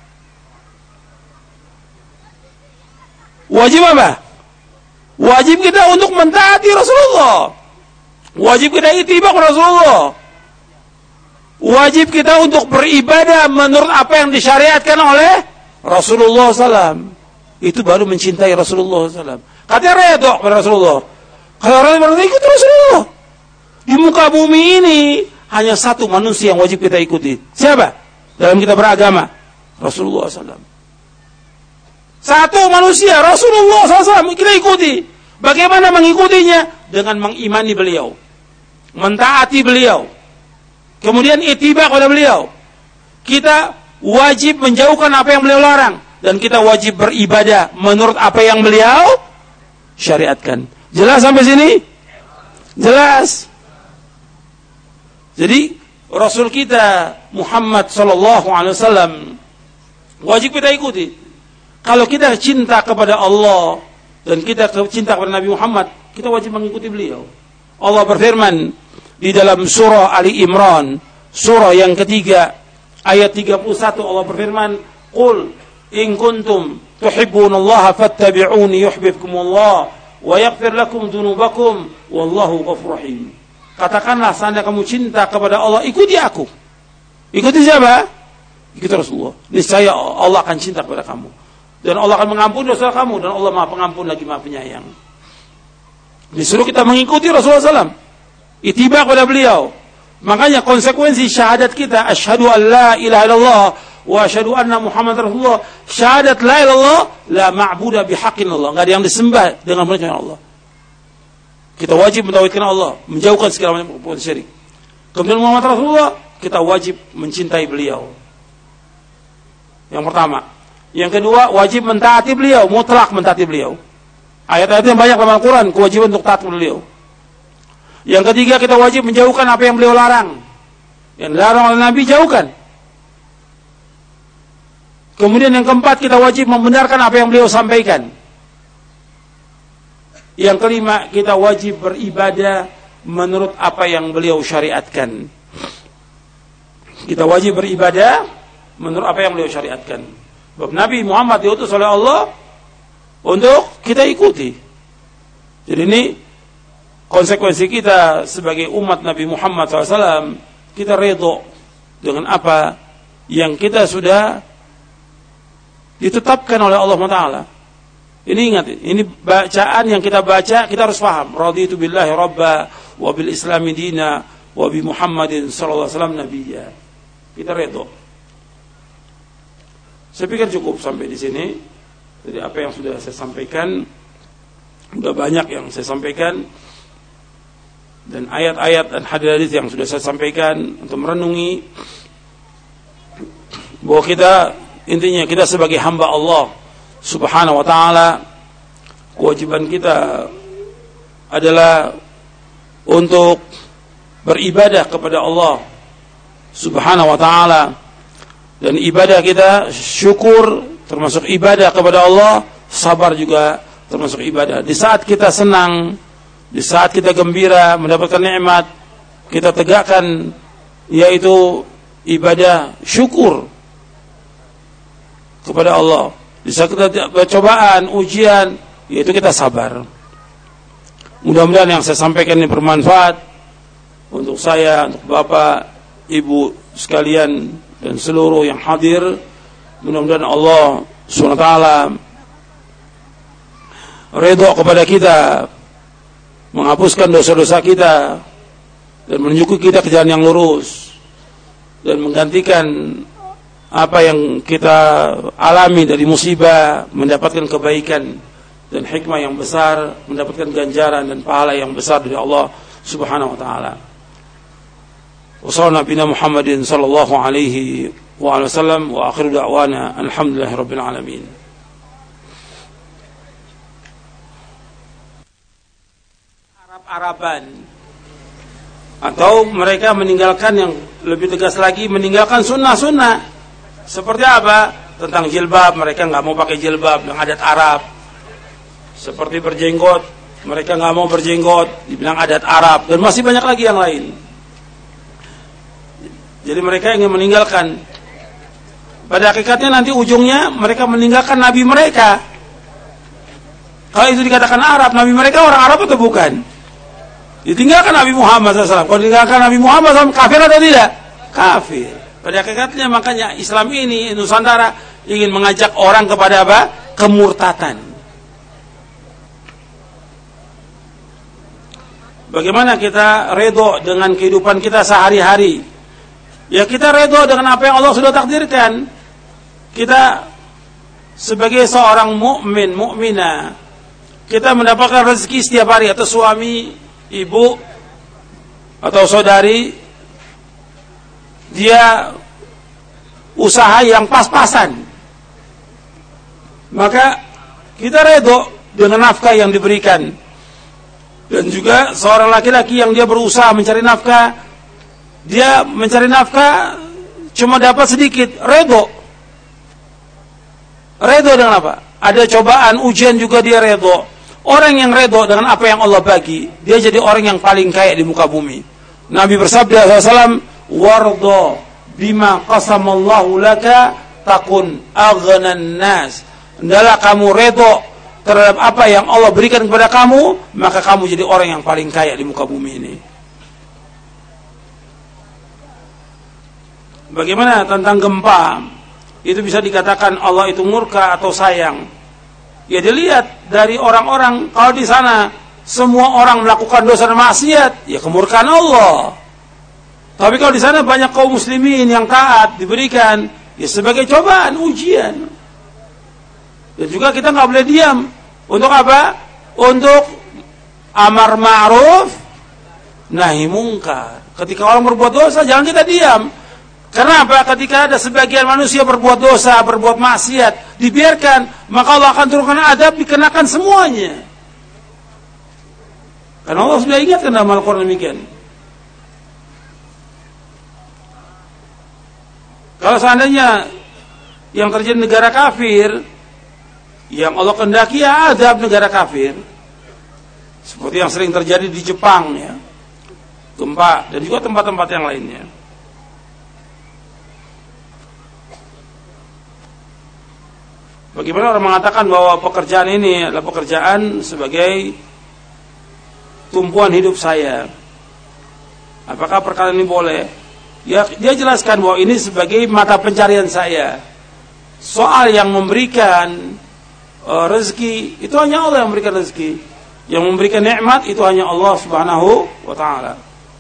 Wajib apa? Wajib kita untuk mentaati Rasulullah. Wajib kita ittiba kepada Rasulullah. Wajib kita untuk beribadah menurut apa yang disyariatkan oleh Rasulullah sallallahu alaihi wasallam. Itu baru mencintai Rasulullah sallallahu alaihi wasallam. Katanya redha kepada Rasulullah. Kalau orang yang ikut Rasulullah. Di muka bumi ini hanya satu manusia yang wajib kita ikuti. Siapa? Dalam kita beragama, Rasulullah sallallahu alaihi wasallam. Satu manusia, Rasulullah sallallahu alaihi wasallam, kita ikuti. Bagaimana mengikutinya? Dengan mengimani beliau, mentaati beliau, kemudian ittiba kepada beliau. Kita wajib menjauhkan apa yang beliau larang, dan kita wajib beribadah menurut apa yang beliau syariatkan. Jelas sampai sini? Jelas. Jadi Rasul kita Muhammad sallallahu alaihi wasallam wajib kita ikuti. kalau kita cinta kepada Allah dan kita cinta kepada Nabi Muhammad, kita wajib mengikuti beliau. Allah berfirman di dalam surah Ali Imran, surah yang ketiga, ayat tiga puluh satu, Allah berfirman, "Qul in kuntum tuhibbunallaha fattabi'uni yuhibbukumullah wa yaghfir lakum dzunubakum wallahu ghafurur rahim." Katakanlah, seandainya kamu cinta kepada Allah, ikuti aku. Ikuti siapa? Ikuti Rasulullah. Niscaya Allah akan cinta kepada kamu. Dan Allah akan mengampuni dosa kamu. Dan Allah Maha Pengampun lagi Maha Penyayang. Disuruh kita mengikuti Rasulullah shallallahu alaihi wasallam. Ittiba kepada beliau. Makanya konsekuensi syahadat kita, asyhadu an la ilaha illallah wa asyhadu anna Muhammad Rasulullah. Syahadat la ilaha illallah, la ma'budu bihaqqin Allah. Enggak ada yang disembah dengan benar kecuali Allah. Kita wajib mentauhidkan Allah, menjauhkan segala macam perbuatan syirik. Kemudian Muhammad Rasulullah, kita wajib mencintai beliau. Yang pertama. Yang kedua, wajib mentaati beliau, mutlak mentaati beliau. Ayat-ayat yang banyak dalam Al-Quran, kewajiban untuk taat beliau. Yang ketiga, kita wajib menjauhkan apa yang beliau larang. Yang dilarang oleh Nabi, jauhkan. Kemudian yang keempat, kita wajib membenarkan apa yang beliau sampaikan. Yang kelima, kita wajib beribadah menurut apa yang beliau syariatkan. Kita wajib beribadah menurut apa yang beliau syariatkan. Sebab Nabi Muhammad diutus oleh Allah untuk kita ikuti. Jadi ini konsekuensi kita sebagai umat Nabi Muhammad shallallahu alaihi wasallam. Kita redha dengan apa yang kita sudah ditetapkan oleh Allah Taala. Ini ingat, ini bacaan yang kita baca, kita harus paham. Raditu billahi rabba wa bil islami dina wa bi Muhammadin sallallahu alaihi wasallam nabiyya. Kita redha. Saya pikir cukup sampai di sini. Jadi apa yang sudah saya sampaikan, sudah banyak yang saya sampaikan, dan ayat-ayat dan hadis-hadis yang sudah saya sampaikan untuk merenungi bahwa kita, intinya kita sebagai hamba Allah Subhanahu wa taala, kewajiban kita adalah untuk beribadah kepada Allah Subhanahu wa taala. Dan ibadah kita, syukur termasuk ibadah kepada Allah, sabar juga termasuk ibadah. Di saat kita senang, di saat kita gembira mendapatkan nikmat, kita tegakkan yaitu ibadah syukur kepada Allah. Di saat kita cobaan, ujian, yaitu kita sabar. Mudah-mudahan yang saya sampaikan ini bermanfaat untuk saya, untuk Bapak, Ibu sekalian, dan seluruh yang hadir. Mudah-mudahan Allah subhanahu wa taala ridha kepada kita, menghapuskan dosa-dosa kita, dan menunjukkan kita ke jalan yang lurus, dan menggantikan apa yang kita alami dari musibah, mendapatkan kebaikan dan hikmah yang besar, mendapatkan ganjaran dan pahala yang besar dari Allah subhanahu wa ta'ala. Wassallallahu nabiyana Muhammadin sallallahu alaihi wa alihi wasallam wa akhiru da'wana alhamdulillahi rabbil alamin. Arab-Araban, atau mereka meninggalkan, yang lebih tegas lagi, meninggalkan sunnah-sunnah. Seperti apa? Tentang jilbab, mereka nggak mau pakai jilbab yang adat Arab. Seperti berjenggot, mereka nggak mau berjenggot, dibilang adat Arab, dan masih banyak lagi yang lain. Jadi mereka ingin meninggalkan. Pada hakikatnya nanti ujungnya mereka meninggalkan Nabi mereka. Kalau itu dikatakan Arab, Nabi mereka orang Arab atau bukan? Ditinggalkan Nabi Muhammad shallallahu alaihi wasallam. Kalau ditinggalkan Nabi Muhammad shallallahu alaihi wasallam, kafir atau tidak? Kafir. Pada hakikatnya makanya Islam ini, Nusantara, ingin mengajak orang kepada apa? Kemurtatan. Bagaimana kita redha dengan kehidupan kita sehari-hari? Ya kita redha dengan apa yang Allah sudah takdirkan. Kita sebagai seorang mukmin, mukminah, kita mendapatkan rezeki setiap hari, atau suami, ibu, atau saudari, dia usaha yang pas-pasan, maka kita redha dengan nafkah yang diberikan. Dan juga seorang laki-laki yang dia berusaha mencari nafkah, dia mencari nafkah cuma dapat sedikit, redha. Redho dengan apa? Ada cobaan, ujian juga dia redho. Orang yang redho dengan apa yang Allah bagi, dia jadi orang yang paling kaya di muka bumi. Nabi bersabda sallallahu alaihi wasallam, "Wardo bima qasamallahu laka takun aghnan nas." Hendaklah kamu redho terhadap apa yang Allah berikan kepada kamu, maka kamu jadi orang yang paling kaya di muka bumi ini. Bagaimana tentang gempa? Itu bisa dikatakan Allah itu murka atau sayang. Ya dilihat dari orang-orang, kalau di sana semua orang melakukan dosa dan maksiat, ya kemurkaan Allah. Tapi kalau di sana banyak kaum muslimin yang taat diberikan, ya sebagai cobaan, ujian. Dan juga kita nggak boleh diam. Untuk apa? Untuk amar ma'ruf, nahi mungkar. Ketika orang berbuat dosa, jangan kita diam. Karena apa? Ketika ada sebagian manusia berbuat dosa, berbuat maksiat, dibiarkan, maka Allah akan turunkan adab, dikenakan semuanya. Karena Allah sudah ingatkan dalam Al-Quran demikian. Kalau seandainya yang terjadi negara kafir, yang Allah kehendaki ya adab negara kafir, seperti yang sering terjadi di Jepang, ya, gempa, dan juga tempat-tempat yang lainnya. Bagaimana orang mengatakan bahwa pekerjaan ini adalah pekerjaan sebagai tumpuan hidup saya? Apakah perkara ini boleh? Ya, dia jelaskan bahwa ini sebagai mata pencarian saya. Soal yang memberikan uh, rezeki, itu hanya Allah yang memberikan rezeki. Yang memberikan nikmat itu hanya Allah Subhanahu wa taala.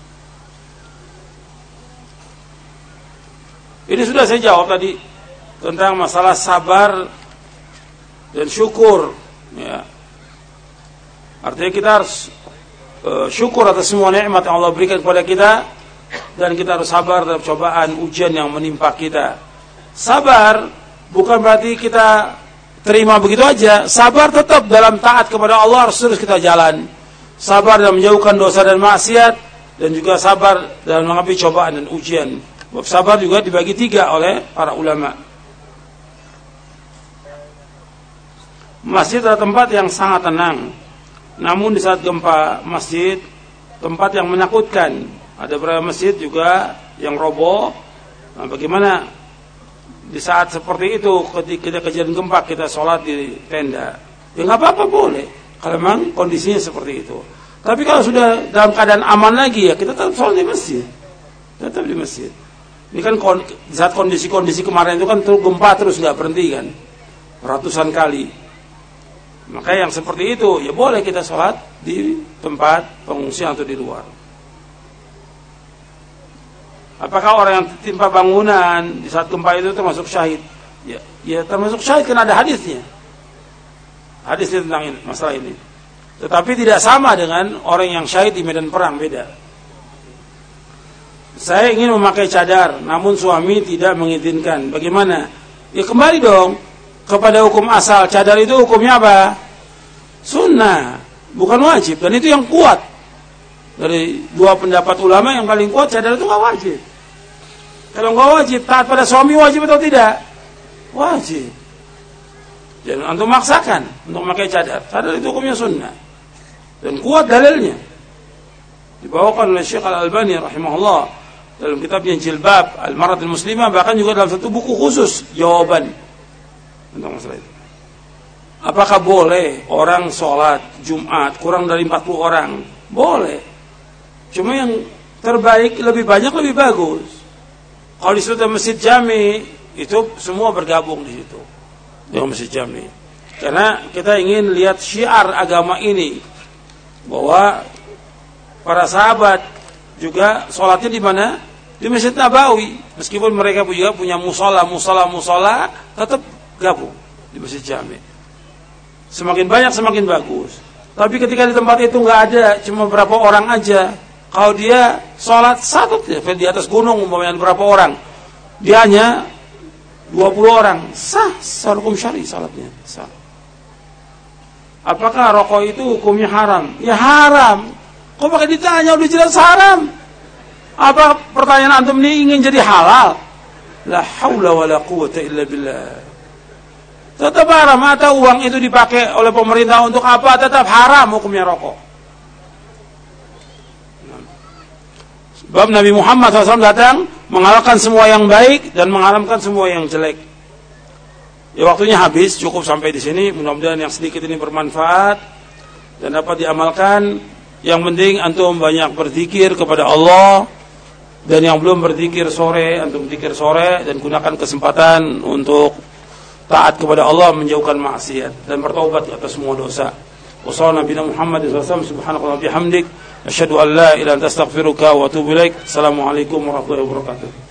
Ini sudah saya jawab tadi tentang masalah sabar dan syukur, ya. Artinya kita harus uh, syukur atas semua nikmat yang Allah berikan kepada kita, dan kita harus sabar terhadap cobaan, ujian yang menimpa kita. Sabar bukan berarti kita terima begitu aja. Sabar tetap dalam taat kepada Allah, harus terus kita jalan. Sabar dalam menjauhkan dosa dan maksiat, dan juga sabar dalam menghadapi cobaan dan ujian. Sabar juga dibagi tiga oleh para ulama. Masjid adalah tempat yang sangat tenang. Namun di saat gempa, masjid tempat yang menakutkan. Ada beberapa masjid juga yang roboh. Nah, bagaimana di saat seperti itu, ketika kejadian gempa kita sholat di tenda? Ya nggak apa-apa, boleh. Kalau memang kondisinya seperti itu. Tapi kalau sudah dalam keadaan aman lagi, ya kita tetap sholat di masjid. Tetap di masjid. Ini kan di saat kondisi-kondisi kemarin itu kan terus gempa terus nggak berhenti kan, ratusan kali. Maka yang seperti itu ya boleh kita sholat di tempat pengungsian atau di luar. Apakah orang yang tertimpa bangunan di saat gempa itu termasuk syahid? Ya, ya termasuk syahid karena ada hadisnya. Hadisnya tentang ini, masalah ini. Tetapi tidak sama dengan orang yang syahid di medan perang, beda. Saya ingin memakai cadar, namun suami tidak mengizinkan. Bagaimana? Ya kembali dong kepada hukum asal. Cadar itu hukumnya apa? Sunnah, bukan wajib. Dan itu yang kuat. Dari dua pendapat ulama yang paling kuat, cadar itu gak wajib. Kalau gak wajib, taat pada suami wajib atau tidak? Wajib. Jangan antum maksakan untuk memakai cadar. Cadar itu hukumnya sunnah. Dan kuat dalilnya. Dibawakan oleh Syekh Al-Albani rahimahullah dalam kitabnya Jilbab Al-Mar'atul Muslimah, bahkan juga dalam satu buku khusus jawaban tentang masalah itu. Apakah boleh orang sholat Jumat kurang dari empat puluh orang? Boleh. Cuma yang terbaik, lebih banyak lebih bagus. Kalau di situ masjid jami, itu semua bergabung di situ. Di masjid jami. Karena kita ingin lihat syiar agama ini, bahwa para sahabat juga sholatnya di mana? Di Masjid Nabawi. Meskipun mereka juga punya musola, musola, musola, tetap gabung di masjid jami. Semakin banyak semakin bagus. Tapi ketika di tempat itu nggak ada, cuma berapa orang aja. Kalau dia sholat satu di atas gunung, umpamanya berapa orang, dia hanya dua puluh orang, sah, sah hukum syar'i sholatnya, sah. Apakah rokok itu hukumnya haram? Ya haram. Kok pakai ditanya, udah jelas haram. Apa pertanyaan antum ini ingin jadi halal? La haula wala quwwata illa billah. tetap haram. Atau uang itu dipakai oleh pemerintah untuk apa, tetap haram hukumnya rokok. Sebab Nabi Muhammad shallallahu alaihi wasallam datang menghalalkan semua yang baik dan mengharamkan semua yang jelek. Ya, waktunya habis, cukup sampai di sini. Mudah-mudahan yang sedikit ini bermanfaat dan dapat diamalkan. Yang penting antum banyak berzikir kepada Allah, dan yang belum berzikir sore, antum zikir sore dan gunakan kesempatan untuk taat kepada Allah, menjauhkan maksiat dan bertaubat atas semua dosa. Wassallallahu Nabi Muhammad sallallahu alaihi wasallam, subhanallahi wa bihamdik, asyhadu an la ilaha illa anta astaghfiruka wa atubu ilaik. Assalamualaikum warahmatullahi wabarakatuh.